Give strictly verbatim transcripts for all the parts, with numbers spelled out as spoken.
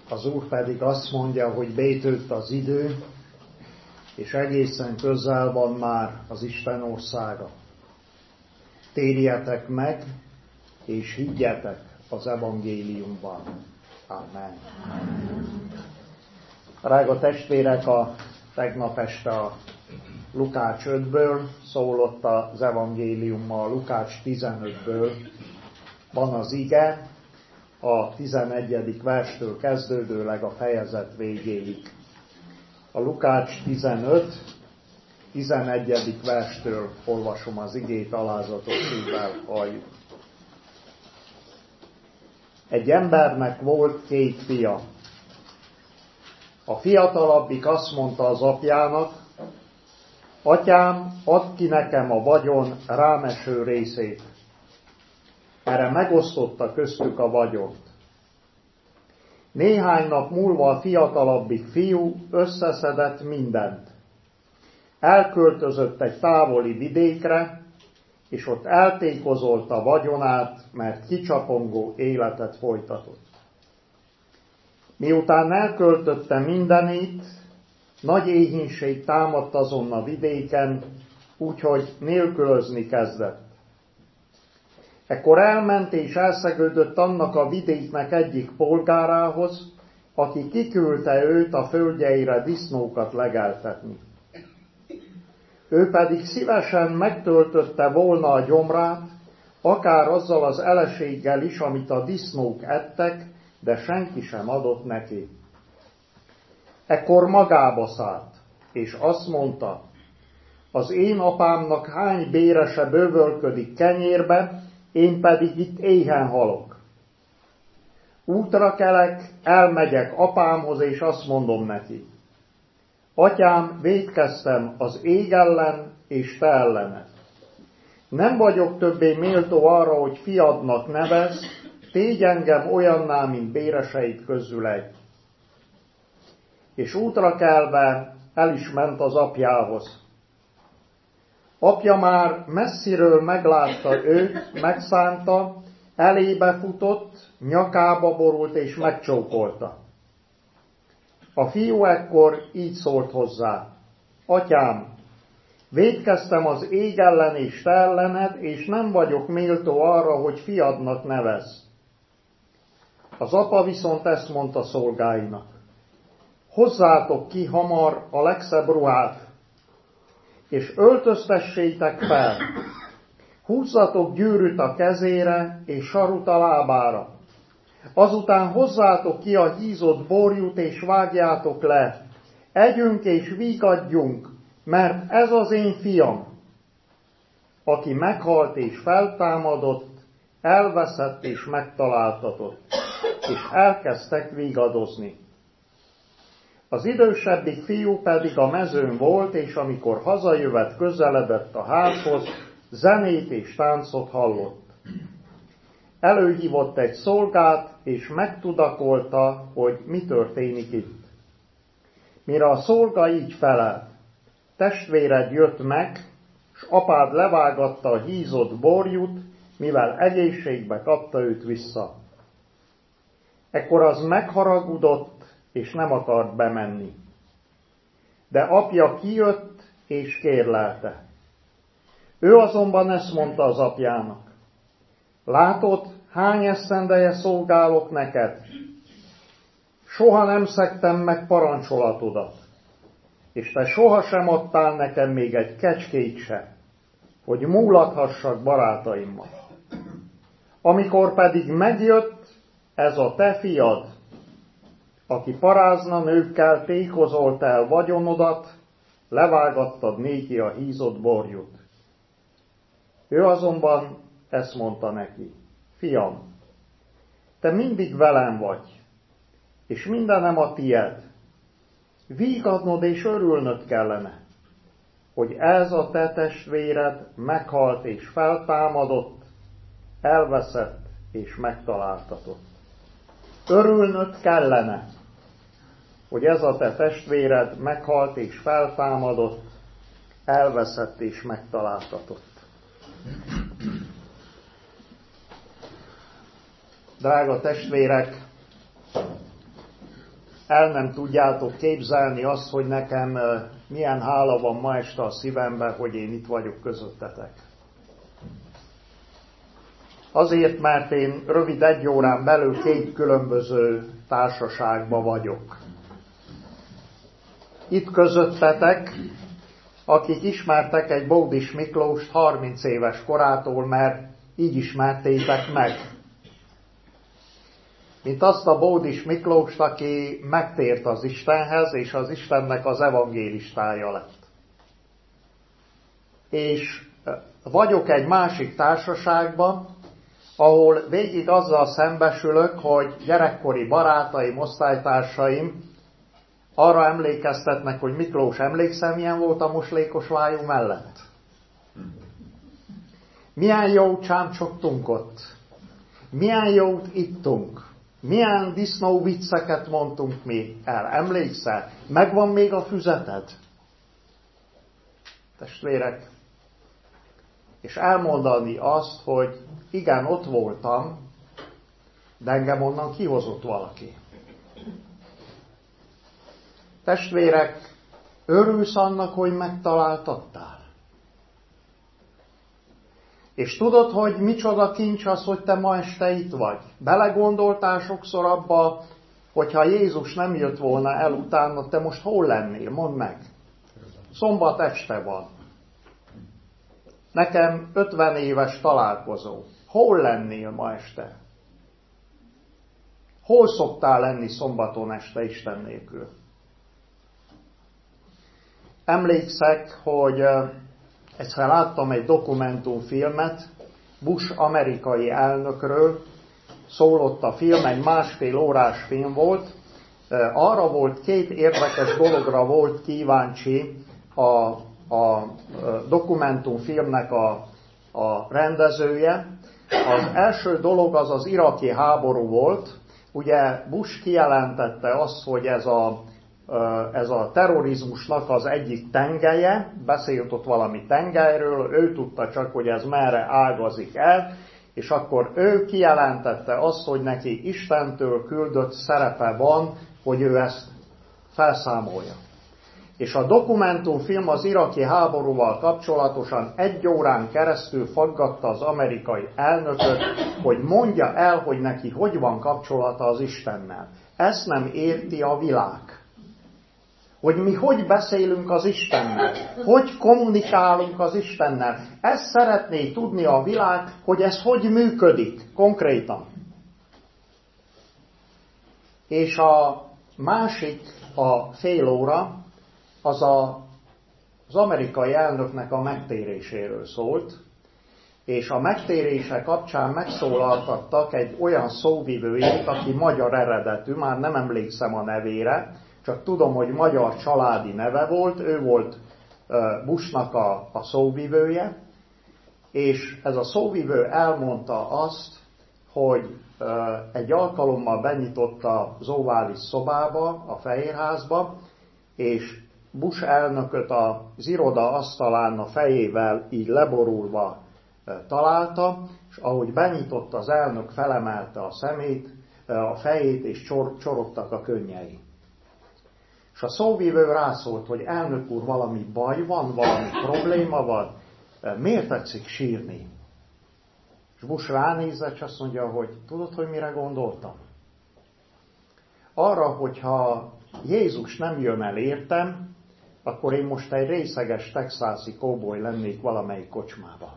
Az Úr pedig azt mondja, hogy bétült az idő, és egészen közel van már az Isten országa. Térjetek meg, és higgyetek az evangéliumban. Amen. Drága testvérek, a tegnap este a Lukács ötből szólott az evangéliummal, a Lukács tizenötből van az ige, a tizenegyedik verstől kezdődőleg a fejezet végéig. A Lukács tizenöt, tizenegyedik verstől olvasom az igét, alázatos szívvel halljuk. Egy embernek volt két fia. A fiatalabbik azt mondta az apjának: Atyám, add ki nekem a vagyon rámeső részét. Erre megosztotta köztük a vagyont. Néhány nap múlva a fiatalabbik fiú összeszedett mindent. Elköltözött egy távoli vidékre, és ott eltékozolta vagyonát, mert kicsapongó életet folytatott. Miután elköltötte mindenét, nagy éhínség támadt azon a vidéken, úgyhogy nélkülözni kezdett. Ekkor elment és elszegődött annak a vidéknek egyik polgárához, aki kiküldte őt a földjeire disznókat legeltetni. Ő pedig szívesen megtöltötte volna a gyomrát, akár azzal az eleséggel is, amit a disznók ettek, de senki sem adott neki. Ekkor magába szállt, és azt mondta: az én apámnak hány bérese bővölködik kenyérbe, én pedig itt éhen halok. Útra kelek, elmegyek apámhoz, és azt mondom neki: Atyám, vétkeztem az ég ellen és te ellened. Nem vagyok többé méltó arra, hogy fiadnak nevezz, tégy engem olyanná, mint béreseid közül egy. És útra kelve el is ment az apjához. Apja már messziről meglátta őt, megszánta, elébe futott, nyakába borult és megcsókolta. A fiú ekkor így szólt hozzá: Atyám, vétkeztem az ég ellen és te ellened, és nem vagyok méltó arra, hogy fiadnak nevezz. Az apa viszont ezt mondta szolgáinak: hozzátok ki hamar a legszebb ruhát, és öltöztessétek fel, húzzatok gyűrűt a kezére, és sarut a lábára. Azután hozzátok ki a hízott borjút, és vágjátok le. Együnk és vígadjunk, mert ez az én fiam, aki meghalt és feltámadott, elveszett és megtaláltatott, és elkezdtek vígadozni. Az idősebbik fiú pedig a mezőn volt, és amikor hazajövet közeledett a házhoz, zenét és táncot hallott. Előhívott egy szolgát, és megtudakolta, hogy mi történik itt. Mire a szolga így felelt: testvéred jött meg, s apád levágatta a hízott borjút, mivel egészségbe kapta őt vissza. Ekkor az megharagudott, és nem akart bemenni. De apja kijött, és kérlelte. Ő azonban ezt mondta az apjának: látod, hány esztendeje szolgálok neked? Soha nem szegtem meg parancsolatodat, és te sohasem adtál nekem még egy kecskét se, hogy múlathassak barátaimmal. Amikor pedig megjött ez a te fiad, aki parázna nőkkel tékozolt el vagyonodat, levágattad néki a hízott borjút. Ő azonban ezt mondta neki: fiam, te mindig velem vagy, és mindenem a tied. Vígadnod és örülnöd kellene, hogy ez a te testvéred meghalt és feltámadott, elveszett és megtaláltatott. Örülnöd kellene, hogy ez a te testvéred meghalt és feltámadott, elveszett és megtaláltatott. Drága testvérek, el nem tudjátok képzelni azt, hogy nekem milyen hála van ma este a szívemben, hogy én itt vagyok közöttetek. Azért, mert én rövid egy órán belül két különböző társaságban vagyok. Itt közöttetek, akik ismertek egy Bódis Miklóst harminc éves korától, mert így ismertétek meg. Mint azt a Bódis Miklóst, aki megtért az Istenhez, és az Istennek az evangélistája lett. És vagyok egy másik társaságban, ahol végig azzal szembesülök, hogy gyerekkori barátaim, osztálytársaim arra emlékeztetnek, hogy Miklós, emlékszem, milyen volt a moslékos vájú mellett? Milyen jó csámcsogtunk ott? Milyen jót ittunk? Milyen disznó vicceket mondtunk mi el? Emlékszel? Megvan még a füzeted? Testvérek, és elmondani azt, hogy igen, ott voltam, de engem onnan kihozott valaki. Testvérek, örülsz annak, hogy megtaláltattál? És tudod, hogy micsoda kincs az, hogy te ma este itt vagy? Belegondoltál sokszor abba, hogyha Jézus nem jött volna el utána, te most hol lennél? Mondd meg. Szombat este van. Nekem ötven éves találkozó. Hol lennél ma este? Hol szoktál lenni szombaton este Isten nélkül? Emlékszek, hogy egyszer láttam egy dokumentumfilmet, Bush amerikai elnökről, szólott a film, egy másfél órás film volt. Arra volt, két érdekes dologra volt kíváncsi a, a dokumentumfilmnek a, a rendezője. Az első dolog az az iraki háború volt. Ugye Bush kijelentette azt, hogy ez a ez a terrorizmusnak az egyik tengelye, beszélt ott valami tengelyről, ő tudta csak, hogy ez merre ágazik el, és akkor ő kijelentette azt, hogy neki Istentől küldött szerepe van, hogy ő ezt felszámolja. És a dokumentumfilm az iraki háborúval kapcsolatosan egy órán keresztül faggatta az amerikai elnököt, hogy mondja el, hogy neki hogy van kapcsolata az Istennel. Ezt nem érti a világ. Hogy mi hogy beszélünk az Istennel, hogy kommunikálunk az Istennel. Ezt szeretné tudni a világ, hogy ez hogy működik konkrétan. És a másik, a fél óra, az a, az amerikai elnöknek a megtéréséről szólt, és a megtérése kapcsán megszólaltattak egy olyan szóvivőjét, aki magyar eredetű, már nem emlékszem a nevére, csak tudom, hogy magyar családi neve volt, ő volt Bushnak a, a szóvivője, és ez a szóvivő elmondta azt, hogy egy alkalommal benyitotta az ovális szobába, a Fehérházba, és Bush elnököt az iroda asztalán a fejével így leborulva találta, és ahogy benyitotta, az elnök felemelte a szemét, a fejét, és csor, csorogtak a könnyei. És a szóvivő rászólt, hogy elnök úr, valami baj van, valami probléma van, miért tetszik sírni? És Bush ránézett, és azt mondja, hogy tudod, hogy mire gondoltam? Arra, hogyha Jézus nem jön el értem, akkor én most egy részeges texászi kóboly lennék valamelyik kocsmába.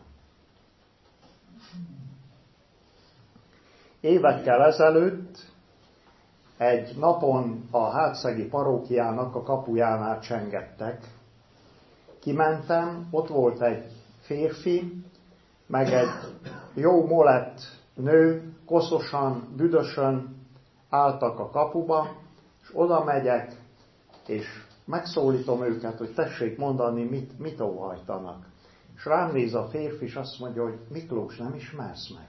Évekkel ezelőtt egy napon a hátszegi parókiának a kapujánál csengettek. Kimentem, ott volt egy férfi, meg egy jó molett nő, koszosan, büdösön álltak a kapuba, és oda megyek, és megszólítom őket, hogy tessék mondani, mit, mit óhajtanak. És rám néz a férfi, és azt mondja, hogy Miklós, nem ismersz meg?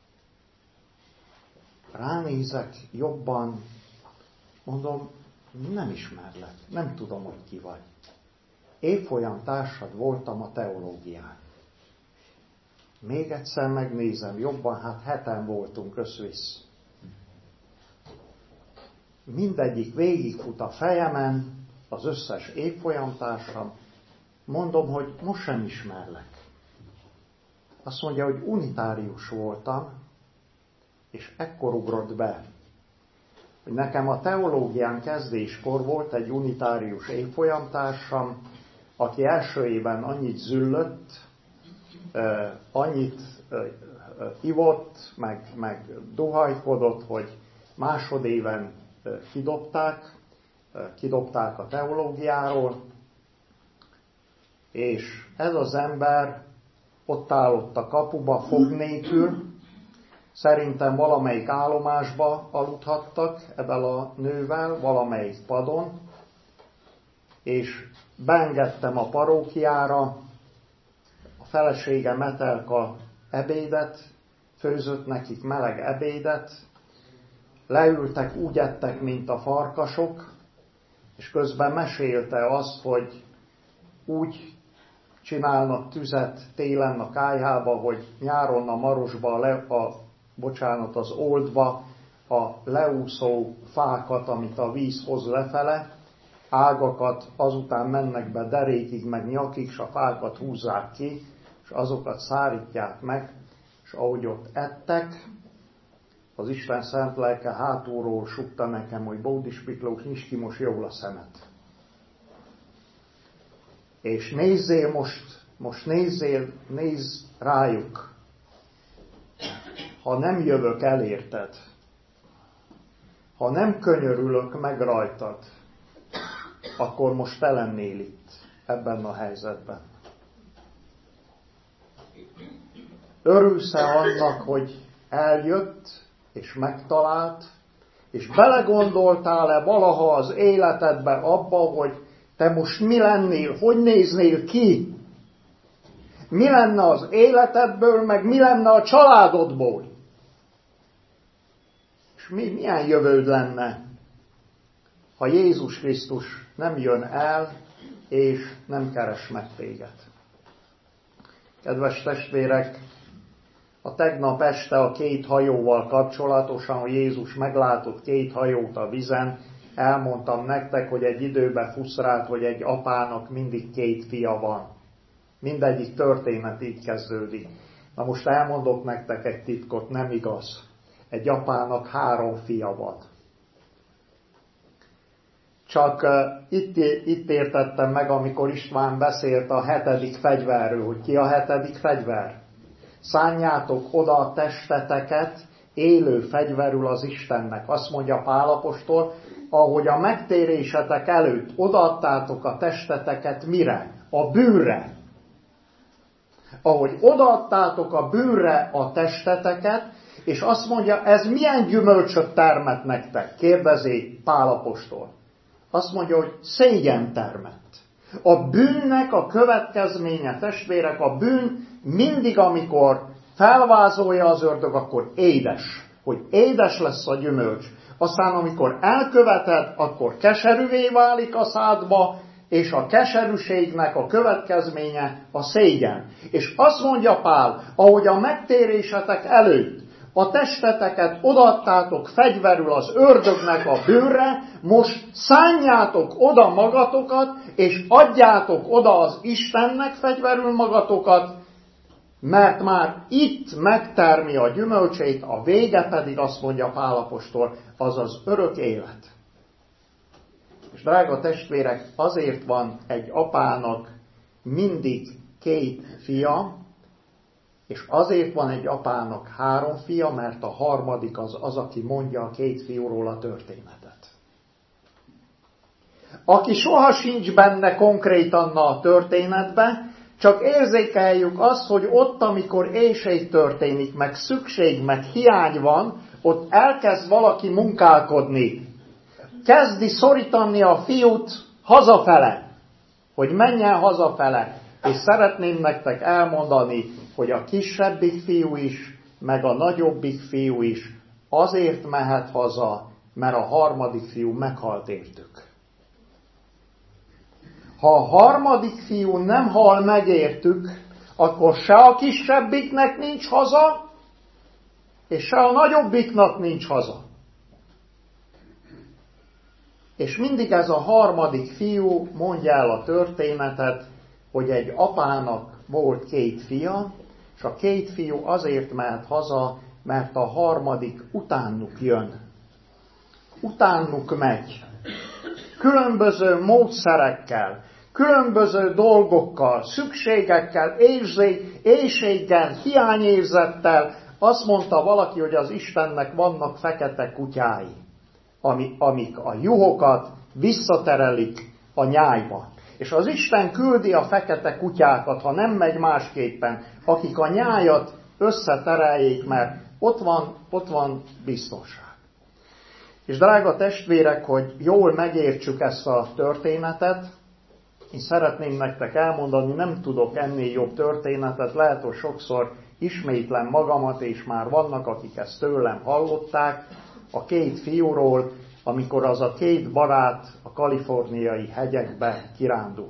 Ránézek jobban, mondom, nem ismerlek, nem tudom, hogy ki vagy. Évfolyam társad voltam a teológián. Még egyszer megnézem jobban, hát heten voltunk összvisz. mindegyik végigfut a fejemen, az összes évfolyamtársam, mondom, hogy most sem ismerlek. Azt mondja, hogy unitárius voltam, és ekkor ugrott be, hogy nekem a teológián kezdéskor volt egy unitárius évfolyamtársam, aki első éven annyit züllött, annyit ivott, meg, meg duhajkodott, hogy másodéven kidobták, kidobták a teológiáról, és ez az ember ott állott a kapuba fog nélkül, szerintem valamelyik állomásba aludhattak ebben a nővel, valamelyik padon, és beengedtem a parókiára, a felesége Metelka ebédet, főzött nekik meleg ebédet, leültek, úgy ettek, mint a farkasok, és közben mesélte azt, hogy úgy csinálnak tüzet télen a kályhába, hogy nyáron a marosba, le, a, bocsánat, az oldba a leúszó fákat, amit a víz hoz lefele, ágakat, azután mennek be derékig, meg nyakig, és a fákat húzzák ki, és azokat szárítják meg, és ahogy ott ettek, az Isten szent lelke hátulról sukta nekem, hogy Bódis Miklós, nyisd ki most jól a szemet. És nézzél most, most nézzél, nézz rájuk. Ha nem jövök elérted, ha nem könyörülök meg rajtad, akkor most te lennél itt, ebben a helyzetben. Örülsz-e annak, hogy eljött, és megtalált, és belegondoltál-e valaha az életedbe abba, hogy te most mi lennél, hogy néznél ki? Mi lenne az életedből, meg mi lenne a családodból? És mi, milyen jövőd lenne, ha Jézus Krisztus nem jön el, és nem keres meg téged? Kedves testvérek, a tegnap este a két hajóval kapcsolatosan, hogy Jézus meglátott két hajót a vizen, elmondtam nektek, hogy egy időben fuszrált, hogy egy apának mindig két fia van. Mindegyik történet így kezdődik. Na most elmondok nektek egy titkot, nem igaz. Egy apának három fia van. Csak uh, itt, itt értettem meg, amikor István beszélt a hetedik fegyverről, hogy ki a hetedik fegyver. Szánjátok oda a testeteket élő fegyverül az Istennek. Azt mondja Pál apostol, ahogy a megtérésetek előtt odaadtátok a testeteket mire? A bűnre. Ahogy odaadtátok a bűnre a testeteket, és azt mondja, ez milyen gyümölcsöt termett nektek? Kérdezi Pál apostol. Azt mondja, hogy szégyen termett. A bűnnek a következménye, testvérek, a bűn mindig, amikor felvázolja az ördög, akkor édes. Hogy édes lesz a gyümölcs. Aztán, amikor elköveted, akkor keserűvé válik a szádba, és a keserűségnek a következménye a szégyen. És azt mondja Pál, ahogy a megtérésetek előtt a testeteket odaadtátok fegyverül az ördögnek a bűnre, most szánjátok oda magatokat, és adjátok oda az Istennek fegyverül magatokat, mert már itt megtermi a gyümölcsét, a vége pedig, azt mondja Pál apostol, az az örök élet. És drága testvérek, azért van egy apának mindig két fia, és azért van egy apának három fia, mert a harmadik az az, aki mondja a két fiúról a történetet. Aki soha sincs benne konkrétan a történetbe, csak érzékeljük azt, hogy ott, amikor éhség történik, meg szükség, meg hiány van, ott elkezd valaki munkálkodni. Kezdi szorítani a fiút hazafele, hogy menjen hazafele. És szeretném nektek elmondani, hogy a kisebbik fiú is, meg a nagyobbik fiú is azért mehet haza, mert a harmadik fiú meghalt értük. Ha a harmadik fiú nem hal meg értük, akkor se a kisebbiknek nincs haza, és se a nagyobbiknak nincs haza. És mindig ez a harmadik fiú mondja el a történetet, hogy egy apának volt két fia, és a két fiú azért mehet haza, mert a harmadik utánuk jön. Utánuk megy. Különböző módszerekkel, különböző dolgokkal, szükségekkel, éhséggel, hiányérzettel. Azt mondta valaki, hogy az Istennek vannak fekete kutyái, amik a juhokat visszaterelik a nyájba. És az Isten küldi a fekete kutyákat, ha nem megy másképpen, akik a nyájat összetereljék, mert ott van, ott van biztonság. És drága testvérek, hogy jól megértsük ezt a történetet, én szeretném nektek elmondani, nem tudok ennél jobb történetet, lehet, hogy sokszor ismétlem magamat, és már vannak, akik ezt tőlem hallották, a két fiúról, amikor az a két barát a kaliforniai hegyekbe kirándul.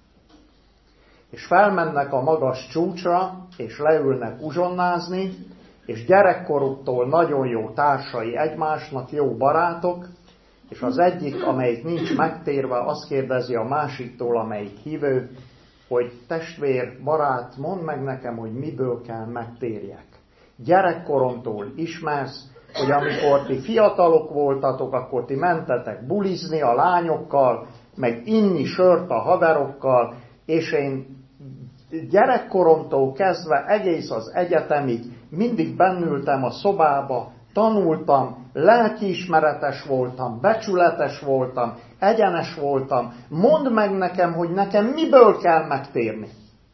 És felmennek a magas csúcsra, és leülnek uzsonnázni, és gyerekkoruktól nagyon jó társai egymásnak, jó barátok, és az egyik, amelyik nincs megtérve, azt kérdezi a másiktól, amelyik hívő, hogy testvér, barát, mondd meg nekem, hogy miből kell megtérjek. Gyerekkoromtól ismersz, hogy amikor ti fiatalok voltatok, akkor ti mentetek bulizni a lányokkal, meg inni sört a haverokkal, és én gyerekkoromtól kezdve egész az egyetemig mindig bennültem a szobába, tanultam, lelkiismeretes voltam, becsületes voltam, egyenes voltam. Mondd meg nekem, hogy nekem miből kell megtérni.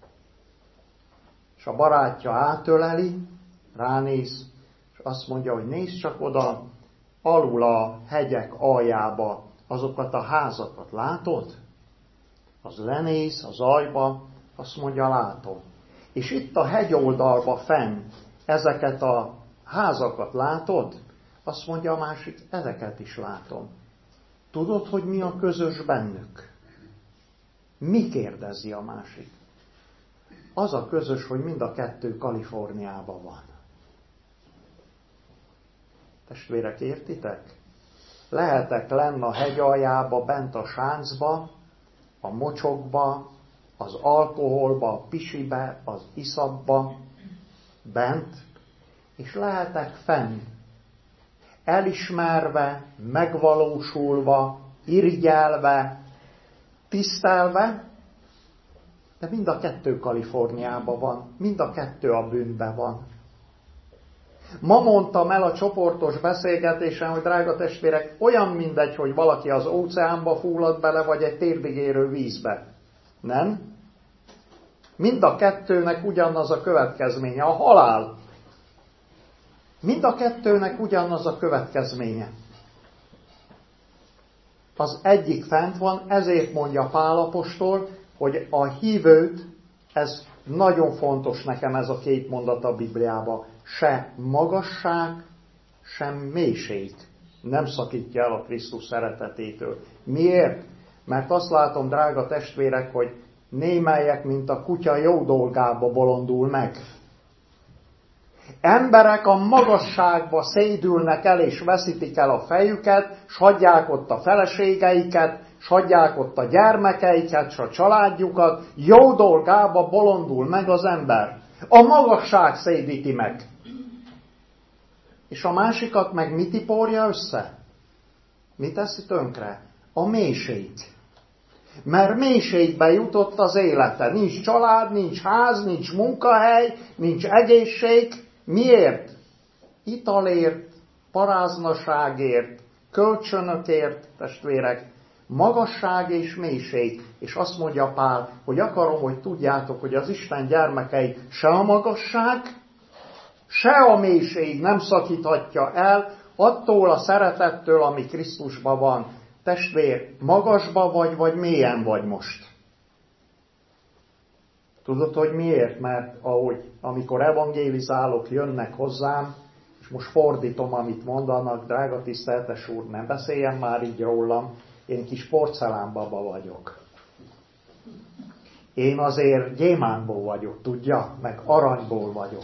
És a barátja átöleli, ránéz, és azt mondja, hogy nézd csak oda, alul a hegyek aljába azokat a házakat látod? Az lenéz az aljba, azt mondja, látom. És itt a hegyoldalba fenn ezeket a házakat látod? Azt mondja a másik, ezeket is látom. Tudod, hogy mi a közös bennük? Mi, kérdezi a másik? Az a közös, hogy mind a kettő Kaliforniában van. Testvérek, értitek? Lehetek lenn a hegy aljába, bent a sáncba, a mocsokba, az alkoholba, a pisibe, az iszapba, bent, és lehetek fenn, elismerve, megvalósulva, irigyelve, tisztelve, de mind a kettő Kaliforniában van, mind a kettő a bűnben van. Ma mondtam el a csoportos beszélgetésen, hogy drága testvérek, olyan mindegy, hogy valaki az óceánba fullad bele, vagy egy térdig érő vízbe. Nem? Mind a kettőnek ugyanaz a következménye, a halál. Mind a kettőnek ugyanaz a következménye. Az egyik fent van, ezért mondja Pál apostol, hogy a hívőt, ez nagyon fontos nekem ez a két mondat a Bibliában, se magasság, sem mélység nem szakítja el a Krisztus szeretetétől. Miért? Mert azt látom, drága testvérek, hogy némelyek, mint a kutya jó dolgába bolondul meg. Emberek a magasságba szédülnek el, és veszítik el a fejüket, s hagyják ott a feleségeiket, s hagyják ott a gyermekeiket, s a családjukat, jó dolgába bolondul meg az ember. A magasság szédíti meg. És a másikat meg mit tiporja össze? Mit teszi tönkre? A mélység. Mert mélységbe jutott az élete. Nincs család, nincs ház, nincs munkahely, nincs egészség. Miért? Italért, paráznaságért, kölcsönökért, testvérek, magasság és mélység. És azt mondja Pál, hogy akarom, hogy tudjátok, hogy az Isten gyermekei se a magasság, se a mélység nem szakíthatja el attól a szeretettől, ami Krisztusban van. Testvér, magasba vagy, vagy mélyen vagy most? Tudod, hogy miért? Mert ahogy, amikor evangélizálok, jönnek hozzám, és most fordítom, amit mondanak, drága tiszteltes úr, nem beszéljen már így rólam, én kis porcelánbaba vagyok. Én azért gyémántból vagyok, tudja? Meg aranyból vagyok.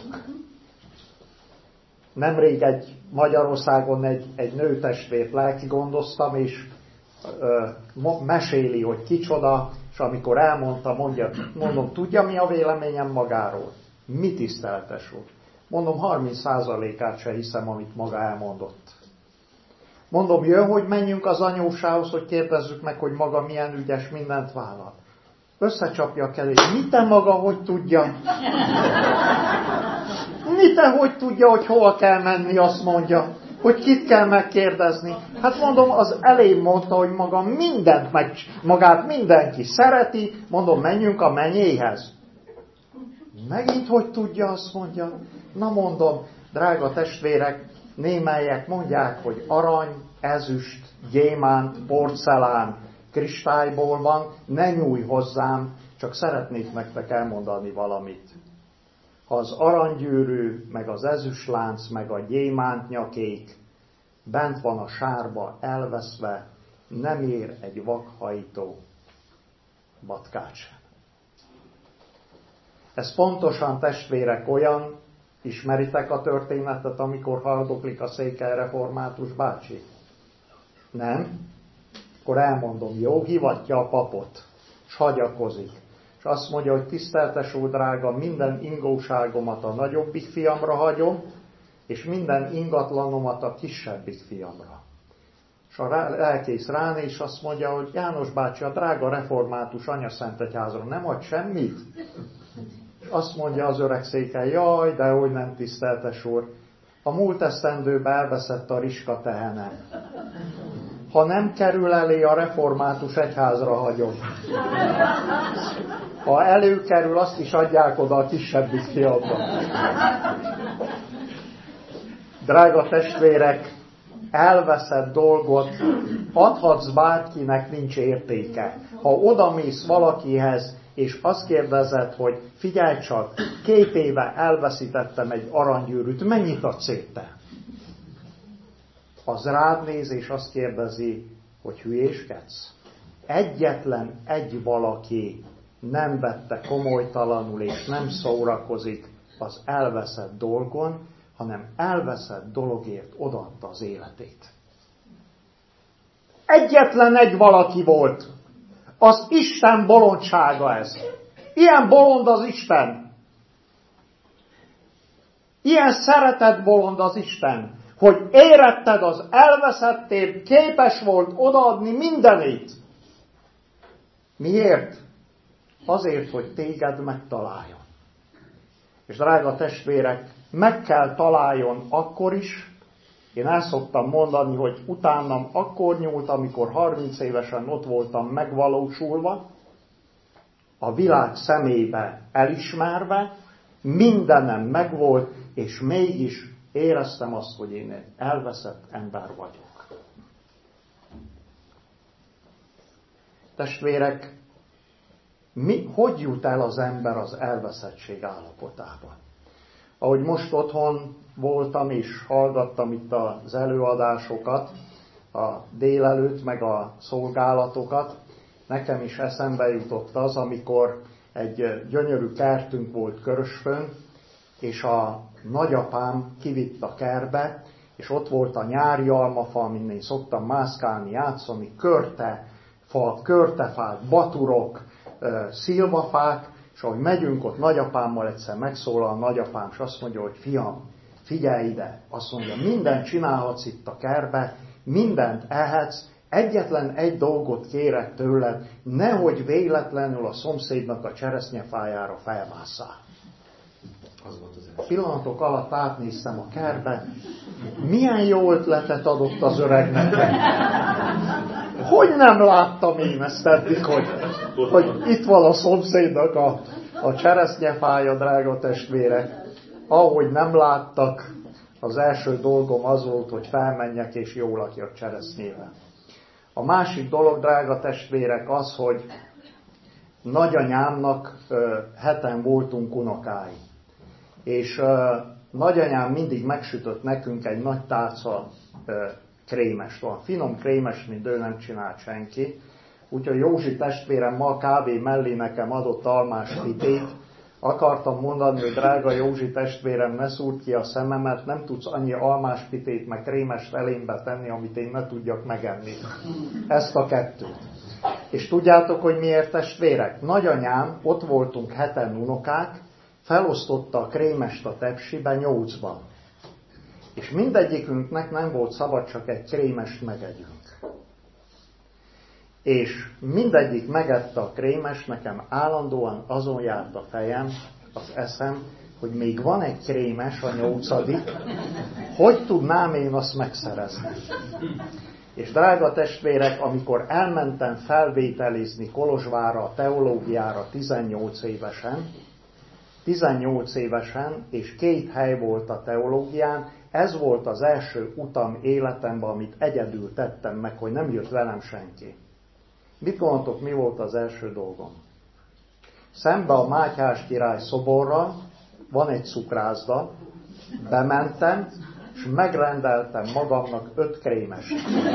Nemrég egy Magyarországon egy, egy nőtestvért lelkigondoztam, és meséli, hogy kicsoda, és amikor elmondta, mondja, mondom, tudja mi a véleményem magáról? Mi, tiszteletes úr? Mondom, harminc százalékát se hiszem, amit maga elmondott. Mondom, jön, hogy menjünk az anyósához, hogy kérdezzük meg, hogy maga milyen ügyes, mindent vállal. Összecsapja a kezét. Mi te maga, hogy tudja? Mi te, hogy tudja, hogy hol kell menni, azt mondja. Hogy kit kell megkérdezni. Hát mondom, az elég mondta, hogy maga mindent meg, magát mindenki szereti. Mondom, menjünk a mennyéhez. Megint hogy tudja, azt mondja. Na mondom, drága testvérek, némelyek mondják, hogy arany, ezüst, gyémánt, porcelán, kristályból van, ne nyújj hozzám, csak szeretnék nektek elmondani valamit. Ha az aranygyűrű, meg az ezüstlánc, meg a gyémánt nyakék bent van a sárba elveszve, nem ér egy vakhajtó batkát sem. Ez pontosan, testvérek, olyan, ismeritek a történetet, amikor haldoklik a székely református bácsi? Nem? Akkor elmondom, jó, hivatja a papot, s hagyakozik. És azt mondja, hogy tiszteltes úr drága, minden ingóságomat a nagyobbik fiamra hagyom, és minden ingatlanomat a kisebbik fiamra. És a lelkész ráné, és azt mondja, hogy János bácsi, a drága református anyaszentegyházra nem ad semmit? És azt mondja az öreg székely, jaj, de hogy nem, tiszteltes úr, a múlt esztendőben elveszett a riska tehenem. Ha nem kerül elé, a református egyházra hagyom. Ha előkerül, azt is adják oda a kisebbik fiamnak. Drága testvérek, elveszett dolgot adhatsz bárkinek, nincs értéke. Ha odamész valakihez, és azt kérdezed, hogy figyelj csak, két éve elveszítettem egy aranygyűrűt, mennyit adsz érte? Az rád néz, és azt kérdezi, hogy hülyéskedsz? Egyetlen egy valaki nem vette komolytalanul, és nem szórakozik az elveszett dolgon, hanem elveszett dologért odaadta az életét. Egyetlen egy valaki volt. Az Isten bolondsága ez. Ilyen bolond az Isten. Ilyen szeretett bolond az Isten, hogy éretted az elveszettért, képes volt odaadni mindenét. Miért? Azért, hogy téged megtaláljon. És drága testvérek, meg kell találjon akkor is. Én el szoktam mondani, hogy utánam akkor nyúlt, amikor harminc évesen ott voltam megvalósulva, a világ szemébe elismerve, mindenem megvolt, és mégis éreztem azt, hogy én egy elveszett ember vagyok. Testvérek, mi, hogy jut el az ember az elveszettség állapotába? Ahogy most otthon voltam és hallgattam itt az előadásokat, a délelőtt, meg a szolgálatokat, nekem is eszembe jutott az, amikor egy gyönyörű kertünk volt Körösfön, és a nagyapám kivitt a kertbe, és ott volt a nyári almafa, amin én szoktam mászkálni, játszani, körte, fa, körtefák, baturok, szilvafák, és ahogy megyünk ott nagyapámmal, egyszer megszólal a nagyapám, és azt mondja, hogy fiam, figyelj ide, azt mondja, mindent csinálhatsz itt a kertbe, mindent ehetsz, egyetlen egy dolgot kérek tőled, nehogy véletlenül a szomszédnak a cseresznyefájára felmásszál. Pillanatok alatt átnéztem a kertbe, milyen jó ötletet adott az öregnek. Hogy nem láttam én ezt eddig, hogy, hogy itt van a szomszédnak a, a cseresznyefája, drága testvérek. Ahogy nem láttak, az első dolgom az volt, hogy felmenjek és jól lakjak cseresznyével. A másik dolog, drága testvérek, az, hogy nagyanyámnak ö, heten voltunk unokái. És ö, nagyanyám mindig megsütött nekünk egy nagy tálca ö, krémest. Van finom krémes, mint ő nem csinált senki. Úgyhogy Józsi testvérem ma a kávé mellé nekem adott almás pitét, Akartam mondani, hogy drága Józsi testvérem, ne szúrd ki a szememet, nem tudsz annyi almáspitét meg krémest elémbe tenni, amit én ne tudjak megenni. Ezt a kettőt. És tudjátok, hogy miért, testvérek? Nagyanyám, ott voltunk heten unokák, felosztotta a krémest a tepsibe nyolcban. És mindegyikünknek nem volt szabad csak egy krémest megegyünk. És mindegyik megette a krémest, nekem állandóan azon járt a fejem, az eszem, hogy még van egy krémes, a nyolcadik, hogy tudnám én azt megszerezni? És drága testvérek, amikor elmentem felvételizni Kolozsvárra a teológiára tizennyolc évesen, tizennyolc évesen, és két hely volt a teológián, ez volt az első utam életemben, amit egyedül tettem meg, hogy nem jött velem senki. Mit gondoltok, mi volt az első dolgom? Szembe a Mátyás király szoborral van egy cukrászda, bementem, és megrendeltem magamnak öt krémest.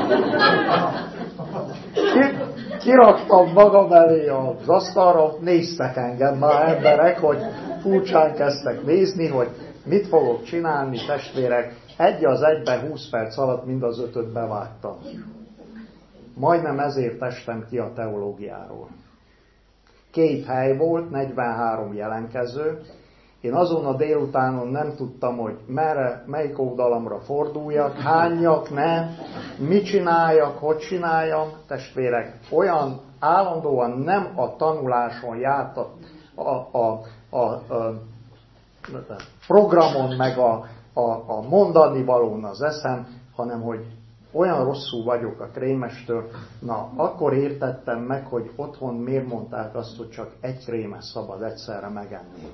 Kiraktam magam elé az asztalra, néztek engem már emberek, hogy furcsán kezdtek nézni, hogy mit fogok csinálni, testvérek. Egy az egyben húsz perc alatt mind az ötöt bevágtam. Majdnem ezért estem ki a teológiáról. Két hely volt, negyvenhárom jelentkező. Én azon a délutánon nem tudtam, hogy merre, melyik oldalamra forduljak, hányak, ne, mit csináljak, hogy csináljam. Testvérek, olyan állandóan nem a tanuláson járt a, a, a, a, a programon, meg a, a, a mondani valón az eszem, hanem hogy olyan rosszul vagyok a krémestől. Na, akkor értettem meg, hogy otthon miért mondták azt, hogy csak egy krémes szabad egyszerre megenni.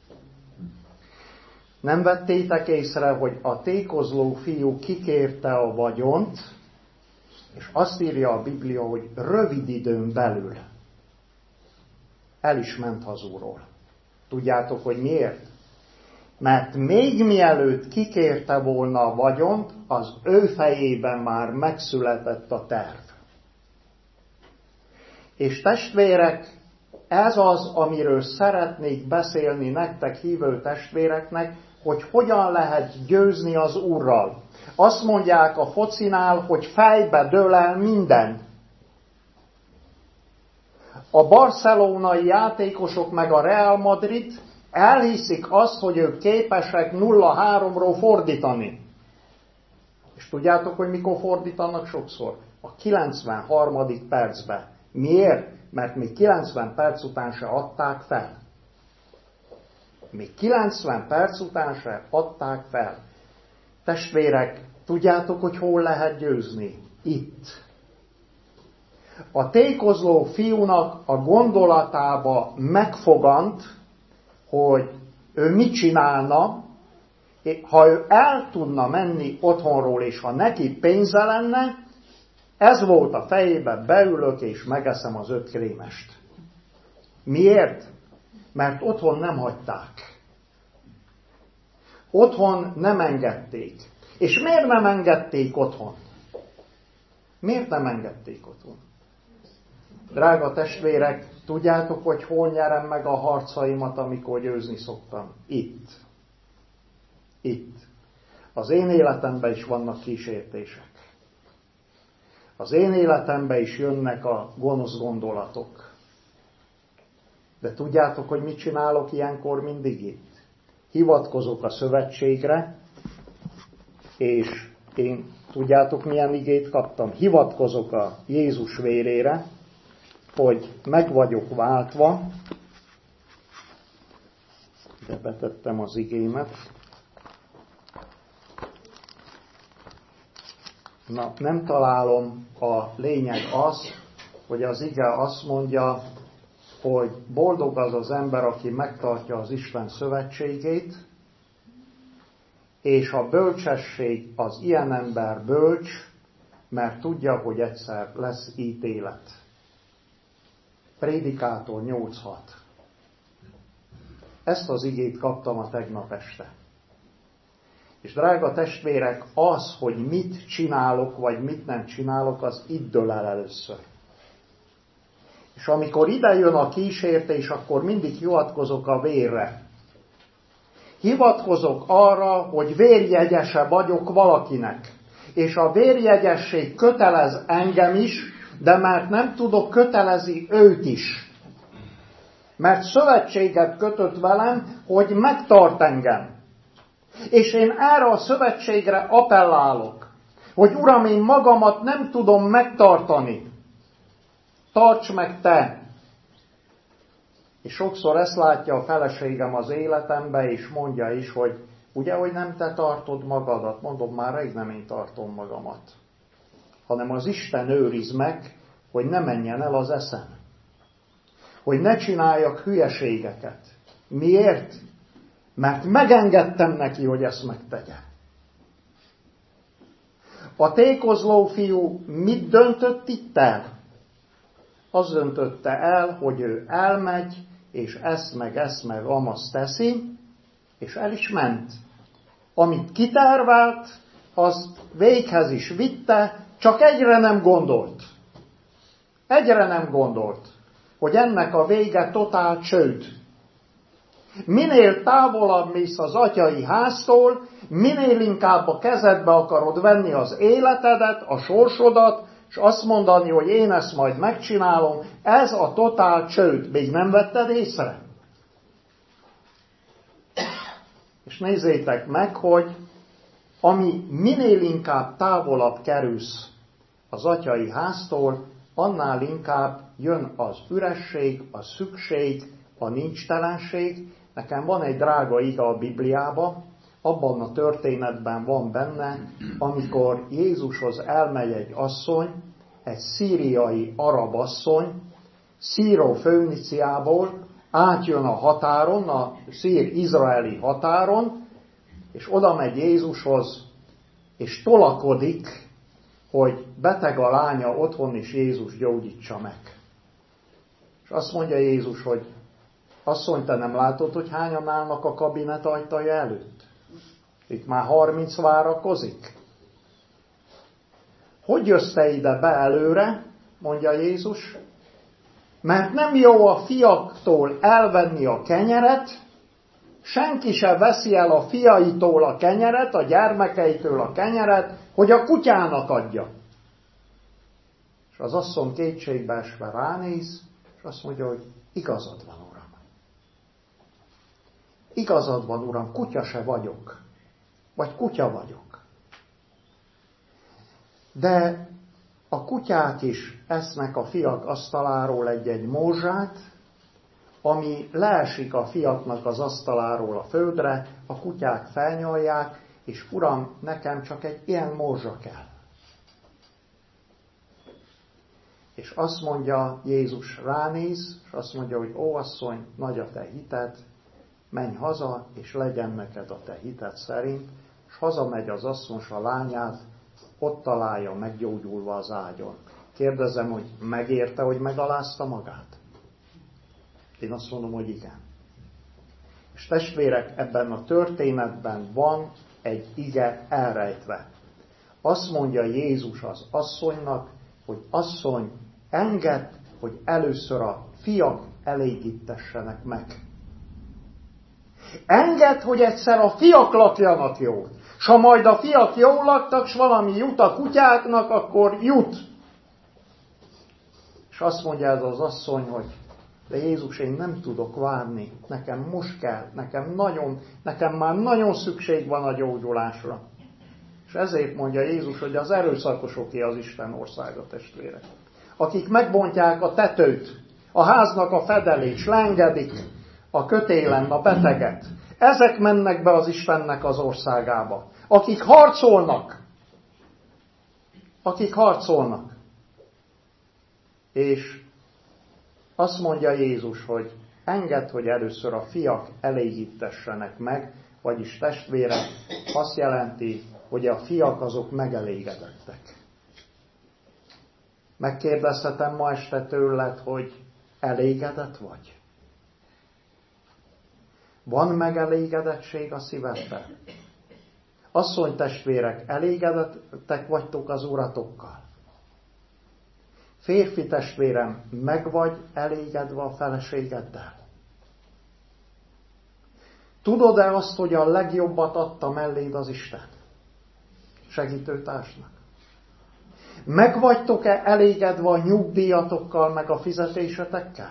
Nem vettétek észre, hogy a tékozló fiú kikérte a vagyont, és azt írja a Biblia, hogy rövid időn belül el is ment hazulról. Tudjátok, hogy miért? Mert még mielőtt kikérte volna a vagyont, az ő fejében már megszületett a terv. És testvérek, ez az, amiről szeretnék beszélni nektek, hívő testvéreknek, hogy hogyan lehet győzni az Úrral. Azt mondják a focinál, hogy fejbe dől el minden. A barcelonai játékosok meg a Real Madrid elhiszik azt, hogy ők képesek nulla háromról fordítani. És tudjátok, hogy mikor fordítanak sokszor? A kilencvenharmadik percben. Miért? Mert még kilencven perc után se adták fel. Még kilencven perc után se adták fel. Testvérek, tudjátok, hogy hol lehet győzni? Itt. A tékozló fiúnak a gondolatába megfogant, hogy ő mit csinálna, ha ő el tudna menni otthonról, és ha neki pénze lenne, ez volt a fejében, beülök és megeszem az öt krémest. Miért? Mert otthon nem hagyták. Otthon nem engedték. És miért nem engedték otthon? Miért nem engedték otthon? Drága testvérek, tudjátok, hogy hol nyerem meg a harcaimat, amikor győzni szoktam? Itt. Itt. Az én életemben is vannak kísértések. Az én életemben is jönnek a gonosz gondolatok. De tudjátok, hogy mit csinálok ilyenkor mindig itt? Hivatkozok a szövetségre, és én, tudjátok, milyen igét kaptam? Hivatkozok a Jézus vérére, hogy meg vagyok váltva, de betettem az igémet. Na, nem találom, a lényeg az, hogy az ige azt mondja, hogy boldog az az ember, aki megtartja az Isten szövetségét, és a bölcsesség az ilyen ember bölcs, mert tudja, hogy egyszer lesz ítélet. Prédikátor nyolc hat. Ezt az igét kaptam a tegnap este. És drága testvérek, az, hogy mit csinálok, vagy mit nem csinálok, az itt dől el először. És amikor ide jön a kísértés, akkor mindig hivatkozok a vérre. Hivatkozok arra, hogy vérjegyese vagyok valakinek. És a vérjegyesség kötelez engem is, de mert nem tudok, kötelezi őt is. Mert szövetséget kötött velem, hogy megtart engem. És én erre a szövetségre appellálok, hogy Uram, én magamat nem tudom megtartani. Tarts meg te! És sokszor ezt látja a feleségem az életembe, és mondja is, hogy ugye, hogy nem te tartod magadat. Mondom, már rég nem én tartom magamat. Hanem az Isten őriz meg, hogy ne menjen el az eszem. Hogy ne csináljak hülyeségeket. Miért? Mert megengedtem neki, hogy ezt megtegye. A tékozló fiú mit döntött itt el? Az döntötte el, hogy ő elmegy, és ezt meg ezt meg amazt teszi, és el is ment. Amit kitervelt, az véghez is vitte, csak egyre nem gondolt. Egyre nem gondolt, hogy ennek a vége totál csőd. Minél távolabb mész az atyai háztól, minél inkább a kezedbe akarod venni az életedet, a sorsodat, és azt mondani, hogy én ezt majd megcsinálom, ez a totál csőd. Még nem vetted észre? És nézzétek meg, hogy ami minél inkább távolabb kerülsz az atyai háztól, annál inkább jön az üresség, a szükség, a nincstelenség. Nekem van egy drága ige a Bibliában, abban a történetben van benne, amikor Jézushoz elmegy egy asszony, egy szíriai arab asszony, Szíró-Föníciából átjön a határon, a szír-izraeli határon, és oda megy Jézushoz, és tolakodik, hogy beteg a lánya otthon, és Jézus gyógyítsa meg. És azt mondja Jézus, hogy asszony, te nem látod, hogy hányan állnak a kabinet ajtaja előtt? Itt már harminc várakozik. Hogy jössz te ide be előre, mondja Jézus, mert nem jó a fiaktól elvenni a kenyeret, senki se veszi el a fiaitól a kenyeret, a gyermekeitől a kenyeret, hogy a kutyának adja. És az asszony kétségbe esve ránéz, és azt mondja, hogy igazad van, Uram. Igazad van, Uram, kutya se vagyok. Vagy kutya vagyok. De a kutyák is esznek a fiak asztaláról egy-egy morzsát, ami leesik a fiaknak az asztaláról a földre, a kutyák felnyalják, és Uram, nekem csak egy ilyen morzsa kell. És azt mondja, Jézus ránéz, és azt mondja, hogy ó, asszony, nagy a te hited, menj haza, és legyen neked a te hited szerint, és hazamegy az asszony, a lányát, ott találja meggyógyulva az ágyon. Kérdezem, hogy megérte, hogy megalázta magát? Én azt mondom, hogy igen. És testvérek, ebben a történetben van egy ige elrejtve. Azt mondja Jézus az asszonynak, hogy asszony, engedd, hogy először a fiak elégítessenek meg. Engedd, hogy egyszer a fiak lakjanak jól. S ha majd a fiak jól laktak, s valami jut a kutyáknak, akkor jut. És azt mondja ez az asszony, hogy de Jézus, én nem tudok várni, nekem most kell, nekem nagyon, nekem már nagyon szükség van a gyógyulásra. És ezért mondja Jézus, hogy az erőszakosoké az Isten országa, testvérek. Akik megbontják a tetőt, a háznak a fedelét, s lengedik a kötélen a beteget. Ezek mennek be az Istennek az országába. Akik harcolnak. Akik harcolnak. És azt mondja Jézus, hogy engedd, hogy először a fiak elégítessenek meg, vagyis testvérek, azt jelenti, hogy a fiak azok megelégedettek. Megkérdezhetem ma este tőled, hogy elégedett vagy? Van megelégedettség a szívedben? Asszony testvérek, elégedettek vagytok az uratokkal? Férfi testvérem, meg vagy elégedve a feleségeddel? Tudod-e azt, hogy a legjobbat adta melléd az Isten? Segítőtársnak. Meg vagytok-e elégedve a nyugdíjatokkal, meg a fizetésetekkel?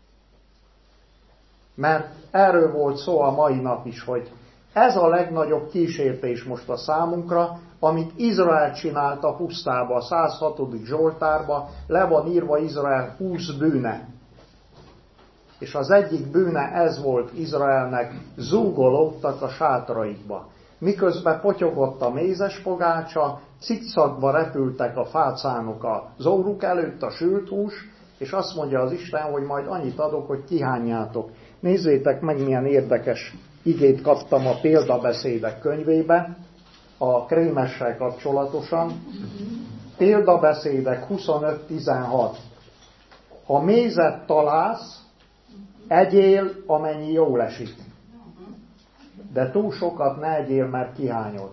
Mert erről volt szó a mai nap is, hogy ez a legnagyobb kísértés most a számunkra, amit Izrael csinált a pusztába, a száz hatodik Zsoltárba, le van írva Izrael húsz bűne. És az egyik bűne ez volt Izraelnek, zúgolódtak a sátraikba. Miközben potyogott a mézes pogácsa, cikcakba repültek a fácánok az óruk előtt, a sült hús, és azt mondja az Isten, hogy majd annyit adok, hogy kihányjátok. Nézzétek meg, milyen érdekes igét kaptam a példabeszédek könyvébe, a krémessel kapcsolatosan. Példabeszédek huszonöt tizenhat. Ha mézet találsz, egyél, amennyi jól esik. De túl sokat ne egyél, mert kihányod.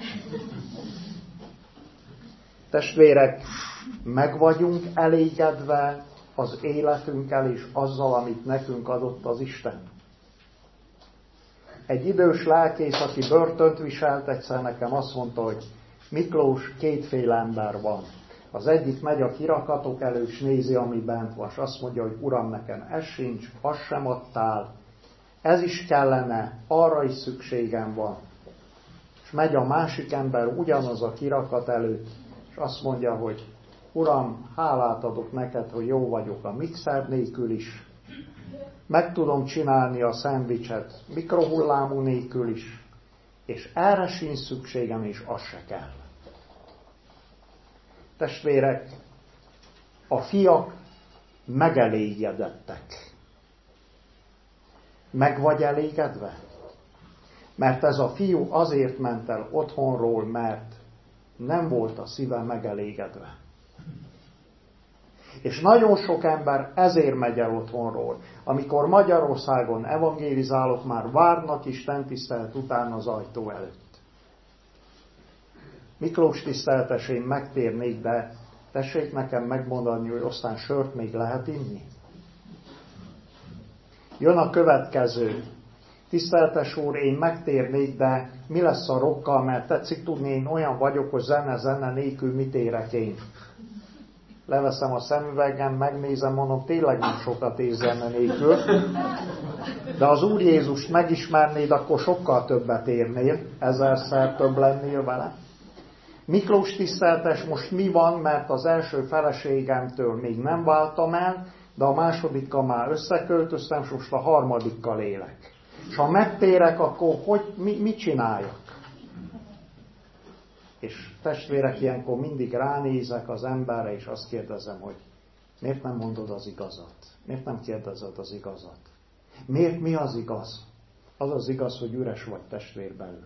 Testvérek, meg vagyunk elégedve az életünkkel és azzal, amit nekünk adott az Isten. Egy idős lelkész, aki börtönt viselt, egyszer nekem azt mondta, hogy Miklós, kétféle ember van. Az egyik megy a kirakatok elő, és nézi, ami bent van, és azt mondja, hogy Uram, nekem ez sincs, azt sem adtál, ez is kellene, arra is szükségem van. És megy a másik ember ugyanaz a kirakat előtt, és azt mondja, hogy Uram, hálát adok neked, hogy jó vagyok a mixer nélkül is, meg tudom csinálni a szendvicset mikrohullámú nélkül is, és erre sincs szükségem, és az se kell. Testvérek, a fiak megelégedettek. Meg vagy elégedve? Mert ez a fiú azért ment el otthonról, mert nem volt a szíve megelégedve. És nagyon sok ember ezért megy el otthonról. Amikor Magyarországon evangélizálok, már várnak istentisztelet után az ajtó előtt. Miklós tiszteletes, én megtérnék, de tessék nekem megmondani, hogy aztán sört még lehet inni? Jön a következő. Tiszteletes úr, én megtérnék, de mi lesz a rokkal, mert tetszik tudni, én olyan vagyok, hogy zene-zene nélkül mit érek én. Leveszem a szemüvegem, megnézem, mondom, tényleg nem sokat ér zene nélkül. De az Úr Jézust megismernéd, akkor sokkal többet érnél, ezerszer több lennél vele. Miklós tiszteletes, most mi van, mert az első feleségemtől még nem váltam el, de a másodikkal már összeköltöztem, és most a harmadikkal élek. És ha megtérek, akkor hogy, mi, mit csináljak? És testvérek, ilyenkor mindig ránézek az emberre, és azt kérdezem, hogy miért nem mondod az igazat? Miért nem kérdezed az igazat? Miért mi az igaz? Az az igaz, hogy üres vagy testvér belül.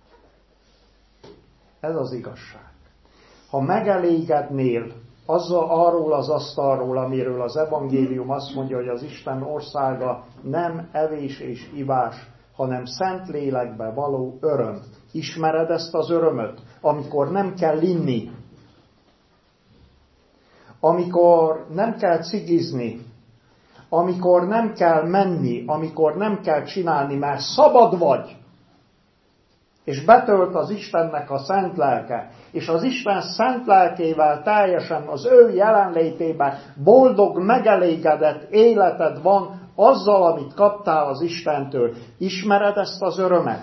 Ez az igazság. Ha megelégednél azzal arról az asztalról, amiről az evangélium azt mondja, hogy az Isten országa nem evés és ivás, hanem szent lélekbe való öröm. Ismered ezt az örömöt? Amikor nem kell inni, amikor nem kell cigizni, amikor nem kell menni, amikor nem kell csinálni, mert szabad vagy, és betölt az Istennek a szent lelke, és az Isten szent lelkével teljesen az ő jelenlétében boldog, megelégedett életed van azzal, amit kaptál az Istentől. Ismered ezt az örömet?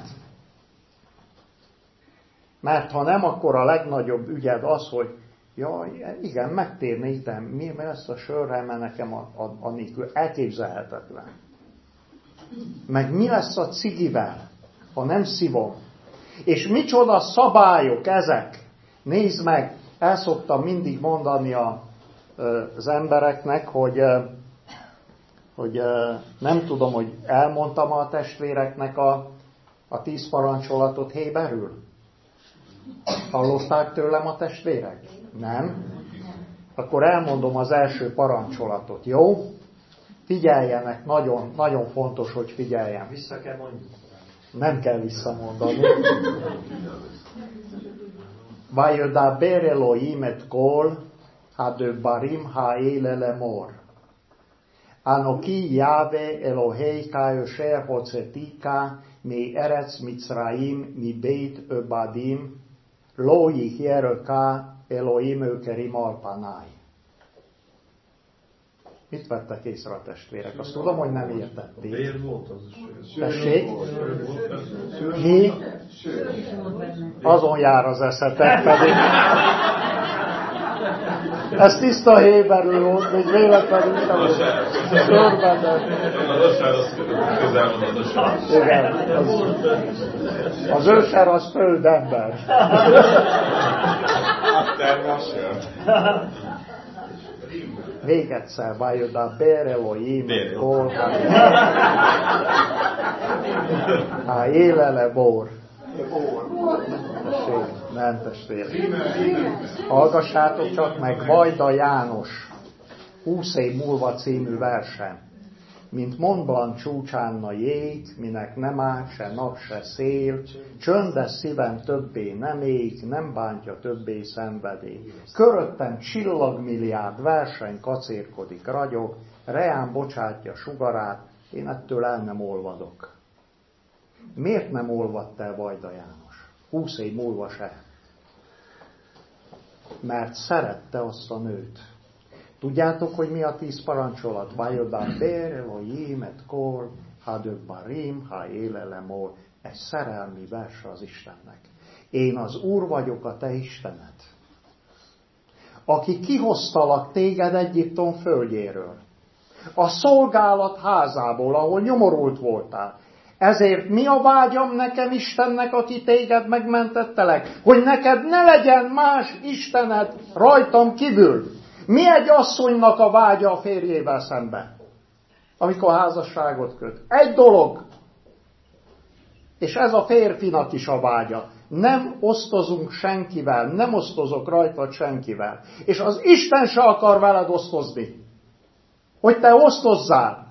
Mert ha nem, akkor a legnagyobb ügyed az, hogy jaj, igen, megtérnék, de mi lesz a sörrel, mert nekem a, a, a nélkül elképzelhetetlen. Meg mi lesz a cigivel, ha nem szívom? És micsoda szabályok ezek? Nézd meg, el szoktam mindig mondani a, az embereknek, hogy, hogy nem tudom, hogy elmondtam a testvéreknek a, a tíz parancsolatot héberül. Hallották tőlem a testvérek? Nem? Akkor elmondom az első parancsolatot, jó? Figyeljenek, nagyon, nagyon fontos, hogy figyeljen. Vissza kell mondani. Nem kell visszamondani. Vajödá Elohim et kol, הדברים האלה לאמור. אנוכי יהווה אלוהיך אשר הוצאתיך מארץ מצרים מבית עבדים, לא יהיה לך אלוהים őkerim על פניי. Mit vettek észre a testvérek? Azt tudom, hogy nem értették. Miért volt az? Tessék? Mi? Azon jár az eszetek pedig. Ez tiszta héberül volt, még véletlenül sem a szörbendet. Az ösár az közel van az ösár. Igen. Az, az ösár az földember. Még egyszer, vajoda ber Elohim, kol, ha élele bor. Nem, testvére. Hallgassátok csak meg Vajda János húsz év múlva című versen. Mint Mont Blanc csúcsán a jég, minek nem áll se nap, se szél, csöndes szívem többé nem ég, nem bántja többé szenvedély. Köröttem csillagmilliárd verseny kacérkodik, ragyog, reán bocsátja sugarát, én ettől el nem olvadok. Miért nem olvadt el Vajda János? Húsz év múlva se. Mert szerette azt a nőt. Tudjátok, hogy mi a tíz parancsolat? Vajodán bér, Elohim, et kol, hadök barim, ha élelemol. Egy szerelmi verse az Istennek. Én az Úr vagyok, a te Istened, aki kihoztalak téged Egyiptom földjéről, a szolgálat házából, ahol nyomorult voltál. Ezért mi a vágyam nekem Istennek, aki téged megmentettelek, hogy neked ne legyen más Istened rajtam kívül. Mi egy asszonynak a vágya a férjével szemben, amikor házasságot köt? Egy dolog, és ez a férfinak is a vágya. Nem osztozunk senkivel, nem osztozok rajtad senkivel. És az Isten se akar veled osztozni, hogy te osztozzál.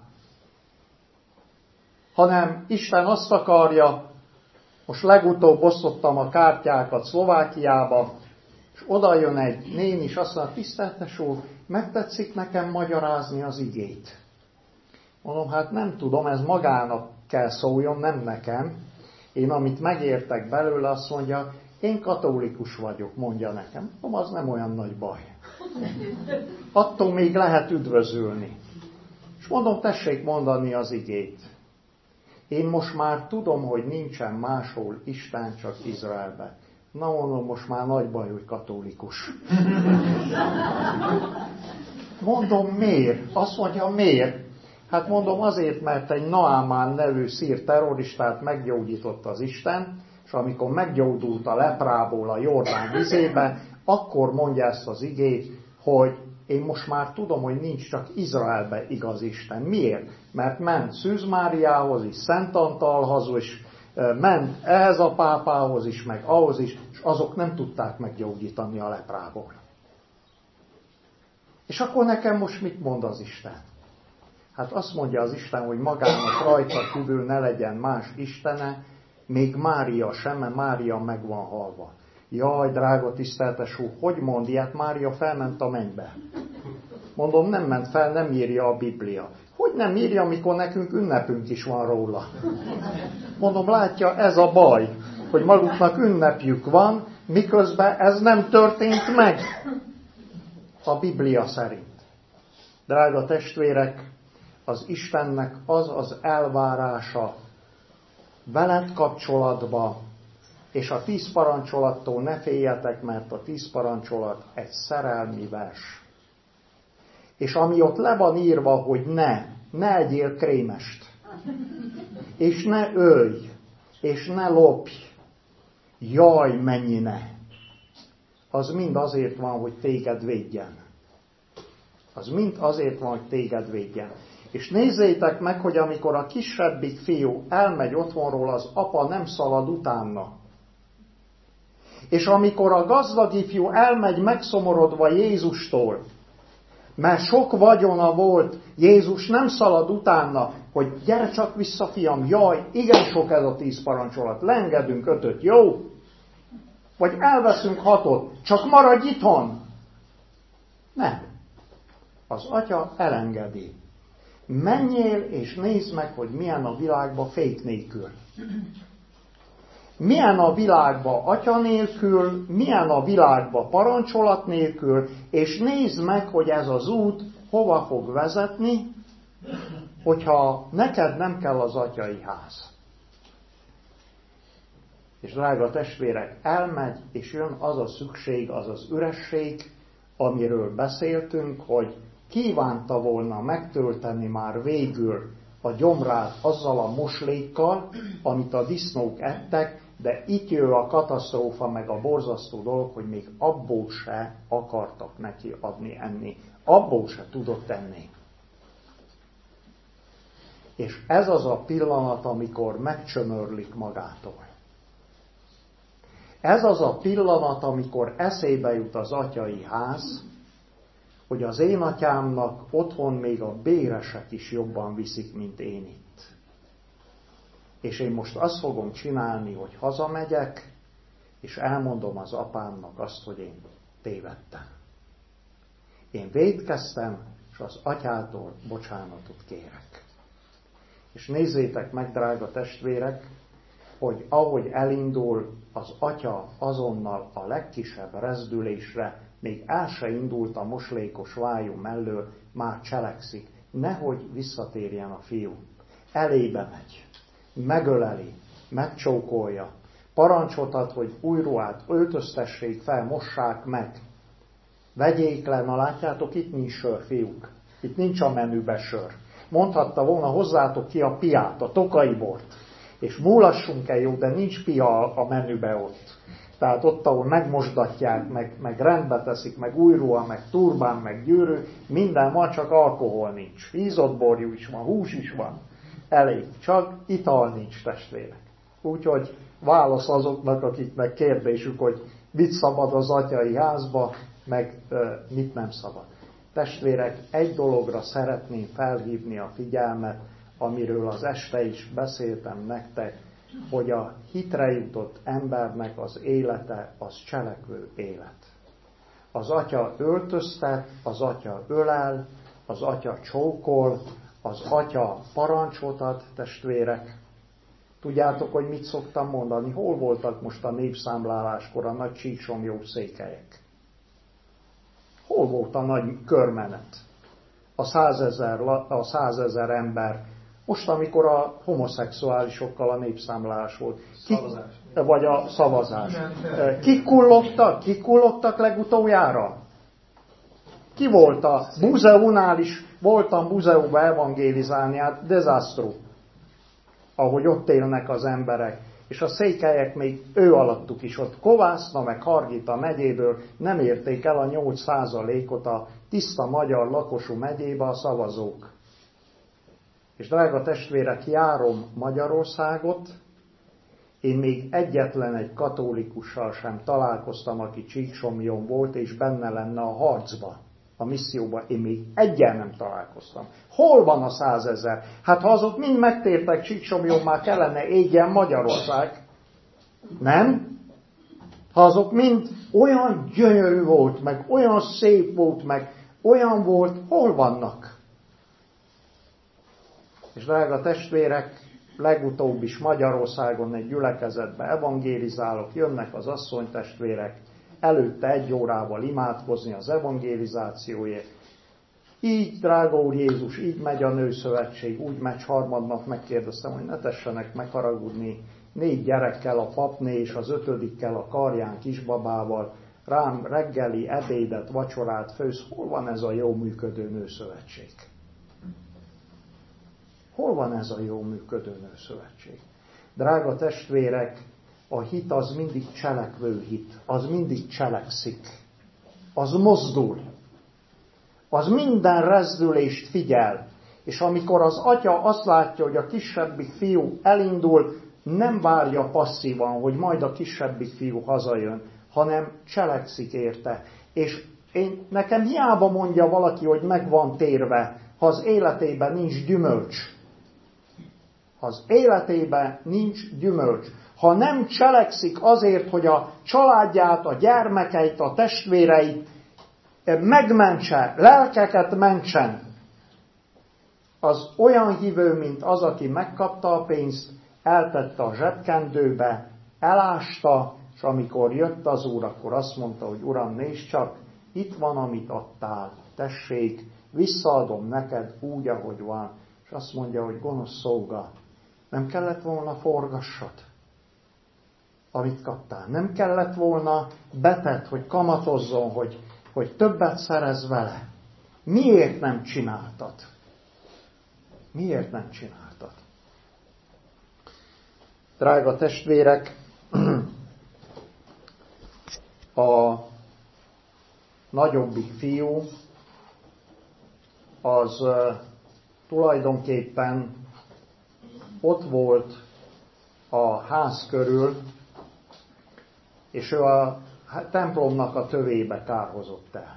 Hanem Isten azt akarja, most legutóbb osztottam a kártyákat Szlovákiába, és oda jön egy néni, és azt mondja, tiszteltes úr, megtetszik nekem magyarázni az igét. Mondom, hát nem tudom, ez magának kell szóljon, nem nekem. Én amit megértek belőle, azt mondja, én katolikus vagyok, mondja nekem. Mondom, az nem olyan nagy baj. Attól még lehet üdvözülni. És mondom, tessék mondani az igét. Én most már tudom, hogy nincsen máshol Isten, csak Izraelben. Na mondom, most már nagy baj, hogy katolikus. Mondom, miért? Azt mondja, miért? Hát mondom, azért, mert egy Naamán nevű szír terroristát meggyógyított az Isten, és amikor meggyógyult a leprából a Jordán vizébe, akkor mondja ezt az igét, hogy én most már tudom, hogy nincs csak Izraelben igaz Isten. Miért? Mert ment Szűz Máriához is, Szent Antalhoz is, ment ehhez a pápához is, meg ahhoz is, és azok nem tudták meggyógyítani a leprából. És akkor nekem most mit mond az Isten? Hát azt mondja az Isten, hogy magának rajta kívül ne legyen más istene, még Mária sem, mert Mária meg van halva. Jaj, drága tiszteltes úr, hogy mond ilyet? Mária felment a mennybe. Mondom, nem ment fel, nem írja a Biblia. Hogy nem írja, amikor nekünk ünnepünk is van róla? Mondom, látja, ez a baj, hogy maguknak ünnepjük van, miközben ez nem történt meg a Biblia szerint. Drága testvérek, az Istennek az az elvárása veled kapcsolatba, és a tíz parancsolattól ne féljetek, mert a tíz parancsolat egy szerelmi vers. És ami ott le van írva, hogy ne, ne egyél krémest, és ne ölj, és ne lopj, jaj, mennyi ne. Az mind azért van, hogy téged védjen. Az mind azért van, hogy téged védjen. És nézzétek meg, hogy amikor a kisebbik fiú elmegy otthonról, az apa nem szalad utána. És amikor a gazdag ifjú elmegy megszomorodva Jézustól, mert sok vagyona volt, Jézus nem szalad utána, hogy gyere csak vissza, fiam, jaj, igen sok ez a tíz parancsolat, leengedünk ötöt, jó? Vagy elveszünk hatot, csak maradj itthon. Nem. Az atya elengedi. Menjél és nézd meg, hogy milyen a világban fék nélkül. Milyen a világban atya nélkül, milyen a világban parancsolat nélkül, és nézd meg, hogy ez az út hova fog vezetni, hogyha neked nem kell az atyai ház. És drága testvérek, elmegy, és jön az a szükség, az az üresség, amiről beszéltünk, hogy kívánta volna megtölteni már végül a gyomrát azzal a moslékkal, amit a disznók ettek, de itt jön a katasztrófa, meg a borzasztó dolog, hogy még abból se akartak neki adni enni. Abból se tudott enni. És ez az a pillanat, amikor megcsömörlik magától. Ez az a pillanat, amikor eszébe jut az atyai ház, hogy az én atyámnak otthon még a béresek is jobban viszik, mint én itt. És én most azt fogom csinálni, hogy hazamegyek, és elmondom az apámnak azt, hogy én tévedtem. Én vétkeztem, és az atyától bocsánatot kérek. És nézzétek meg, drága testvérek, hogy ahogy elindul az atya azonnal a legkisebb rezdülésre, még el se indult a moslékos vájú mellől, már cselekszik, nehogy visszatérjen a fiú. Elébe megy, megöleli, megcsókolja, parancsot ad, hogy új ruhát öltöztessék fel, mossák meg. Vegyék le, na látjátok, itt nincs sör, fiúk. Itt nincs a menübe sör. Mondhatta volna, hozzátok ki a piát, a tokai bort. És múlassunk el, jó, de nincs pia a menübe ott. Tehát ott, ahol megmosdatják, meg, meg rendbe teszik, meg új ruha, meg turbán, meg gyűrű, minden van, csak alkohol nincs. Hízott borjú is van, hús is van. Elég, csak ital nincs, testvérek. Úgyhogy válasz azoknak, akiknek kérdésük, hogy mit szabad az atyai házba, meg e, mit nem szabad. Testvérek, egy dologra szeretném felhívni a figyelmet, amiről az este is beszéltem nektek, hogy a hitre jutott embernek az élete az cselekvő élet. Az atya öltöztet, az atya ölel, az atya csókol, az atya parancsot ad, testvérek. Tudjátok, hogy mit szoktam mondani? Hol voltak most a népszámláláskor a nagy csíksomlyó székelyek? Hol volt a nagy körmenet? A százezer, a százezer ember. Most, amikor a homoszexuálisokkal a népszámlálás volt. Ki, vagy a szavazás. Kik kullogtak? Kik kullogtak legutoljára? Ki volt a Buzeunál is? Voltam Buzeuba evangélizálni, hát dezastru. Ahogy ott élnek az emberek. És a székelyek még ő alattuk is ott Kovászna, meg Hargita megyéből nem érték el a nyolc százalékot a tiszta magyar lakosú megyébe a szavazók. És drága testvérek, járom Magyarországot, én még egyetlen egy katólikussal sem találkoztam, aki Csíksomlyon volt, és benne lenne a harcba, a misszióba. Én még egyen nem találkoztam. Hol van a százezer? Hát ha azok mind megtértek Csíksomlyon, már kellene égjen Magyarország. Nem? Ha azok mind olyan gyönyörű volt, meg olyan szép volt, meg olyan volt, hol vannak? És drága testvérek, legutóbb is Magyarországon egy gyülekezetbe evangélizálok, jönnek az asszonytestvérek, előtte egy órával imádkozni az evangélizációért. Így, drága Úr Jézus, így megy a nőszövetség, úgy megy harmadnap, megkérdeztem, hogy ne tessenek megharagudni, négy gyerekkel a papné és az ötödikkel a karján kisbabával, rám reggeli ebédet, vacsorát főz, hol van ez a jó működő nőszövetség? Hol van ez a jó működő nőszövetség? Drága testvérek, a hit az mindig cselekvő hit, az mindig cselekszik, az mozdul, az minden rezdülést figyel, és amikor az atya azt látja, hogy a kisebbik fiú elindul, nem várja passzívan, hogy majd a kisebbik fiú hazajön, hanem cselekszik érte. És én, nekem hiába mondja valaki, hogy meg van térve, ha az életében nincs gyümölcs. Ha az életében nincs gyümölcs. Ha nem cselekszik azért, hogy a családját, a gyermekeit, a testvéreit megmentse, lelkeket mentsen. Az olyan hívő, mint az, aki megkapta a pénzt, eltette a zsebkendőbe, elásta, és amikor jött az úr, akkor azt mondta, hogy Uram, nézd csak, itt van, amit adtál, tessék, visszaadom neked úgy, ahogy van. És azt mondja, hogy gonosz szolga, nem kellett volna forgassad, amit kaptál. Nem kellett volna betett, hogy kamatozzon, hogy, hogy többet szerez vele. Miért nem csináltad? Miért nem csináltad? Drága testvérek, a nagyobbik fiú az uh, tulajdonképpen ott volt a ház körül, és ő a templomnak a tövébe kárhozott el.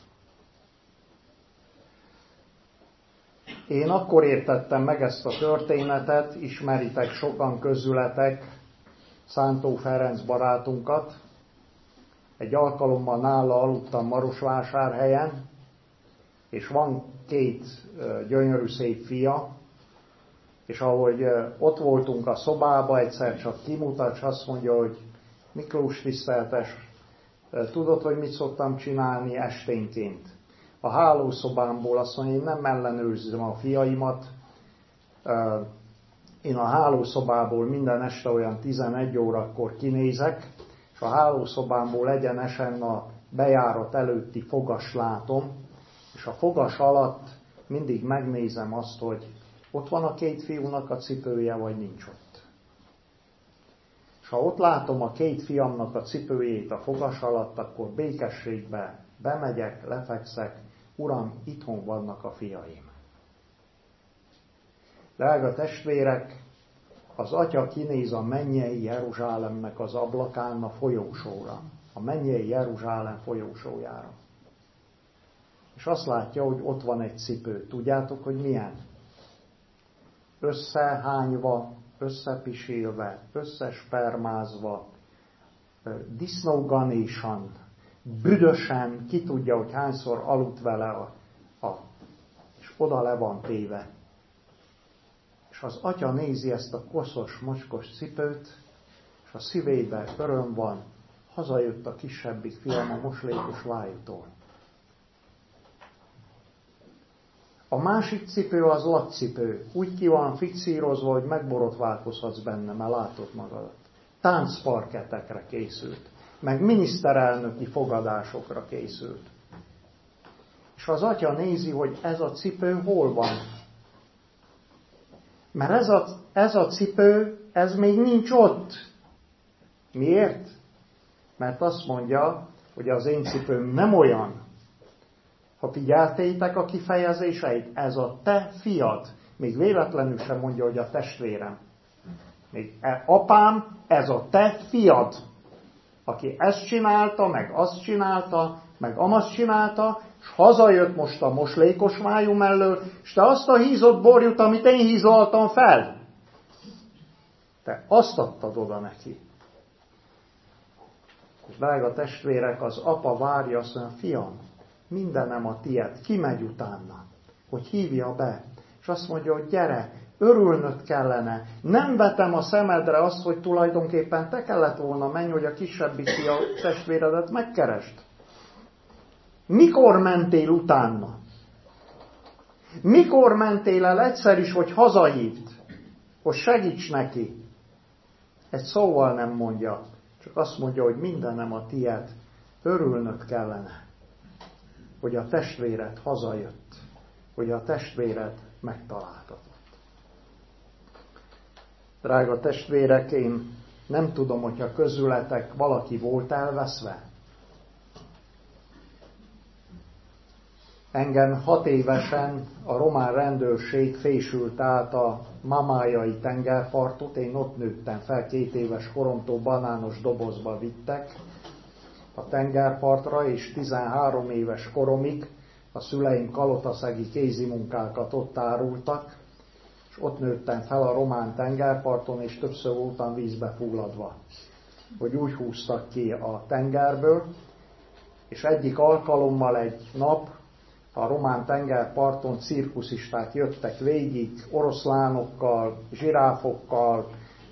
Én akkor értettem meg ezt a történetet, ismeritek sokan közületek Szántó Ferenc barátunkat. Egy alkalommal nála aludtam Marosvásárhelyen, és van két gyönyörű szép fia, és ahogy ott voltunk a szobába, egyszer csak kimutat, és azt mondja, hogy Miklós tiszteltes, tudod, hogy mit szoktam csinálni esténként? A hálószobámból azt mondja, én nem ellenőrzöm a fiaimat, én a hálószobából minden este olyan tizenegy órakor kinézek, és a hálószobámból egyenesen a bejárat előtti fogas látom, és a fogas alatt mindig megnézem azt, hogy ott van a két fiúnak a cipője, vagy nincs ott. És ha ott látom a két fiamnak a cipőjét a fogas alatt, akkor békességbe bemegyek, lefekszek, Uram, itthon vannak a fiaim. Drága testvérek, az atya kinéz a mennyei Jeruzsálemnek az ablakán a folyósóra, a mennyei Jeruzsálem folyósójára. És azt látja, hogy ott van egy cipő. Tudjátok, hogy milyen? Összehányva, összepisélve, összespermázva, disznóganésan, büdösen, ki tudja, hogy hányszor aludt vele, a, a, és oda le van téve. És az atya nézi ezt a koszos, mocskos cipőt, és a szívében öröm van, hazajött a kisebbik fiam a moslékos vájútól. A másik cipő az laccipő. Úgy ki van fixírozva, hogy megborotválkozhatsz benne, mert látod magadat. Táncparketekre készült, meg miniszterelnöki fogadásokra készült. És az atya nézi, hogy ez a cipő hol van. Mert ez a, ez a cipő, ez még nincs ott. Miért? Mert azt mondja, hogy az én cipőm nem olyan. Ha figyeltétek a kifejezéseit, ez a te fiad. Még véletlenül sem mondja, hogy a testvérem. Még apám, ez a te fiad. Aki ezt csinálta, meg azt csinálta, meg amazt csinálta, és hazajött most a moslékos májú mellől, és te azt a hízott borjút, amit én hízoltam fel. Te azt adtad oda neki. Drága testvérek, az apa várja, azt mondja, fiam, mindenem a tied, kimegy utána, hogy hívja be. És azt mondja, hogy gyere, örülnöd kellene. Nem vetem a szemedre azt, hogy tulajdonképpen te kellett volna menni, hogy a kisebbik fia testvéredet megkerest. Mikor mentél utána? Mikor mentél el egyszer is, hogy hazahívd, hogy segíts neki? Egy szóval nem mondja, csak azt mondja, hogy mindenem a tied, örülnöd kellene, hogy a testvéred hazajött, hogy a testvéred megtaláltatott. Drága testvérek, én nem tudom, hogyha közületek valaki volt elveszve. Engem hat évesen a román rendőrség fésült át a mamájai tengerpartot, én ott nőttem fel, két éves koromtól banános dobozba vittek a tengerpartra, és tizenhárom éves koromig a szüleim kalotaszegi kézimunkákat ott árultak, és ott nőttem fel a román tengerparton, és többször voltam vízbe fulladva, hogy úgy húztak ki a tengerből, És egyik alkalommal egy nap a román tengerparton cirkuszisták jöttek végig oroszlánokkal, zsiráfokkal,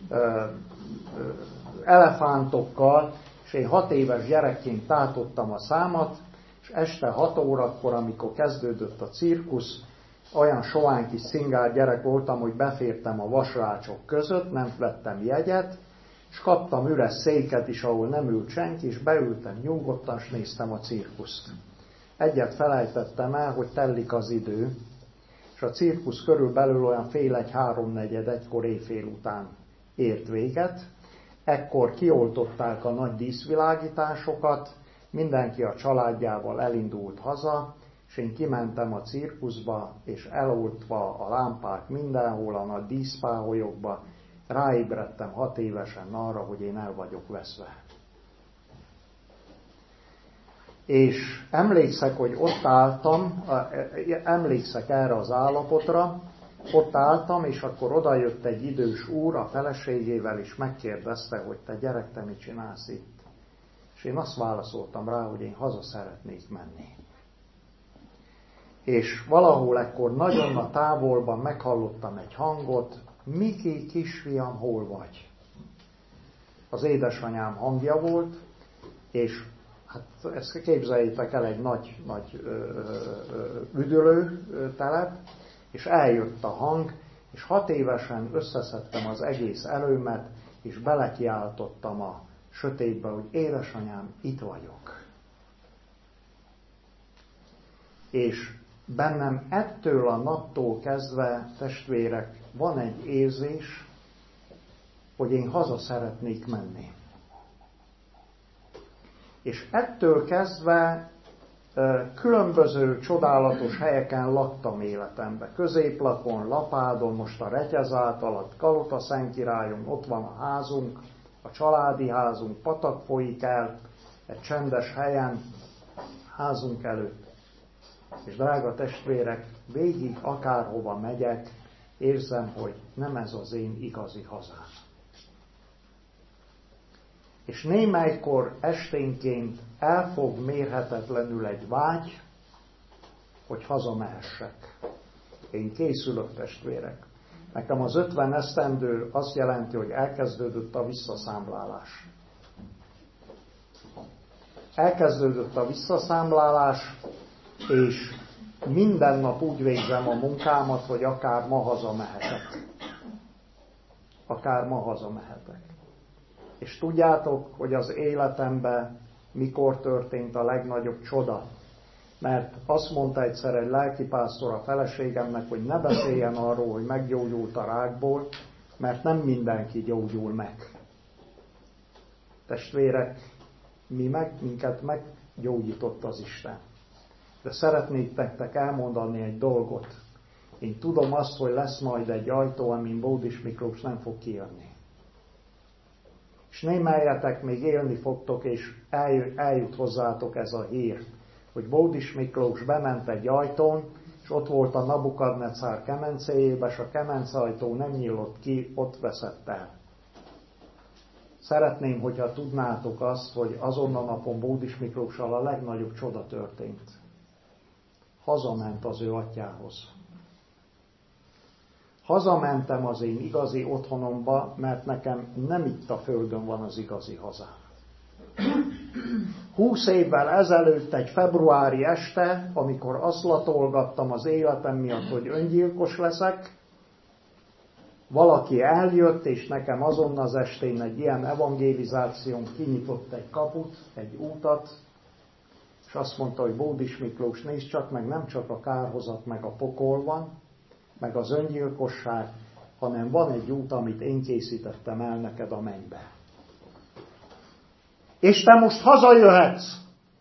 elefántokkal, és én hat éves gyerekként tátottam a számat, és este hat órakor, amikor kezdődött a cirkusz, olyan sovány kis szingár gyerek voltam, hogy befértem a vasrácsok között, nem vettem jegyet, és kaptam üres széket is, ahol nem ült senki, és beültem nyugodtan, és néztem a cirkuszt. Egyet felejtettem el, hogy tellik az idő, és a cirkusz körülbelül olyan fél egy, háromnegyed, egykor éjfél után ért véget. Ekkor kioltották a nagy díszvilágításokat, mindenki a családjával elindult haza, és én kimentem a cirkuszba, és eloltva a lámpák mindenhol, a nagy díszpáholyokba, ráébredtem hat évesen arra, hogy én el vagyok veszve. És emlékszek, hogy ott álltam, emlékszek erre az állapotra, ott álltam, és akkor odajött egy idős úr a feleségével, és megkérdezte, hogy te gyerek, te mit csinálsz itt? És én azt válaszoltam rá, hogy én haza szeretnék menni. És valahol ekkor nagyon a távolban meghallottam egy hangot, Miki, kisfiam, hol vagy? Az édesanyám hangja volt, és hát ezt képzeljétek el, egy nagy, nagy üdülő telep, és eljött a hang, és hat évesen összeszedtem az egész előmet, és belekiáltottam a sötétbe, hogy édesanyám, itt vagyok. És bennem ettől a naptól kezdve, testvérek, van egy érzés, hogy én haza szeretnék menni. És ettől kezdve különböző csodálatos helyeken laktam életembe. Középlakon, Lapádon, most a Retyez alatt, Kalota Szentkirályon, ott van a házunk, a családi házunk, patak folyik el, egy csendes helyen, házunk előtt. És drága testvérek, végig akárhova megyek, érzem, hogy nem ez az én igazi hazám. És némelykor esténként elfog mérhetetlenül egy vágy, hogy hazamehessek. Én készülök, testvérek. Nekem az ötven esztendő azt jelenti, hogy elkezdődött a visszaszámlálás. Elkezdődött a visszaszámlálás, és minden nap úgy végzem a munkámat, hogy akár ma hazamehetek. Akár ma hazamehetek. És tudjátok, hogy az életemben mikor történt a legnagyobb csoda? Mert azt mondta egyszer egy lelkipásztor a feleségemnek, hogy ne beszéljen arról, hogy meggyógyult a rákból, mert nem mindenki gyógyul meg. Testvérek, mi meg, minket meggyógyított az Isten. De szeretnék nektek elmondani egy dolgot. Én tudom azt, hogy lesz majd egy ajtó, amin Bódis Miklós nem fog kijönni. És némelyetek még élni fogtok, és eljut hozzátok ez a hír, hogy Bódis Miklós bement egy ajtón, és ott volt a Nabukadnecár kemencéjébe, és a kemencajtó nem nyílott ki, ott veszett el. Szeretném, hogyha tudnátok azt, hogy azon a napon Bódis Miklóssal a legnagyobb csoda történt. Hazament az ő atyához. Hazamentem az én igazi otthonomba, mert nekem nem itt a földön van az igazi hazám. Húsz évvel ezelőtt egy februári este, amikor azt latolgattam az életem miatt, hogy öngyilkos leszek, valaki eljött, és nekem azon az estén egy ilyen evangélizáción kinyitott egy kaput, egy útat, és azt mondta, hogy Bódis Miklós, nézd csak meg, nem csak a kárhozat, meg a pokol van, meg az öngyilkosság, hanem van egy út, amit én készítettem el neked a mennybe. És te most hazajöhetsz!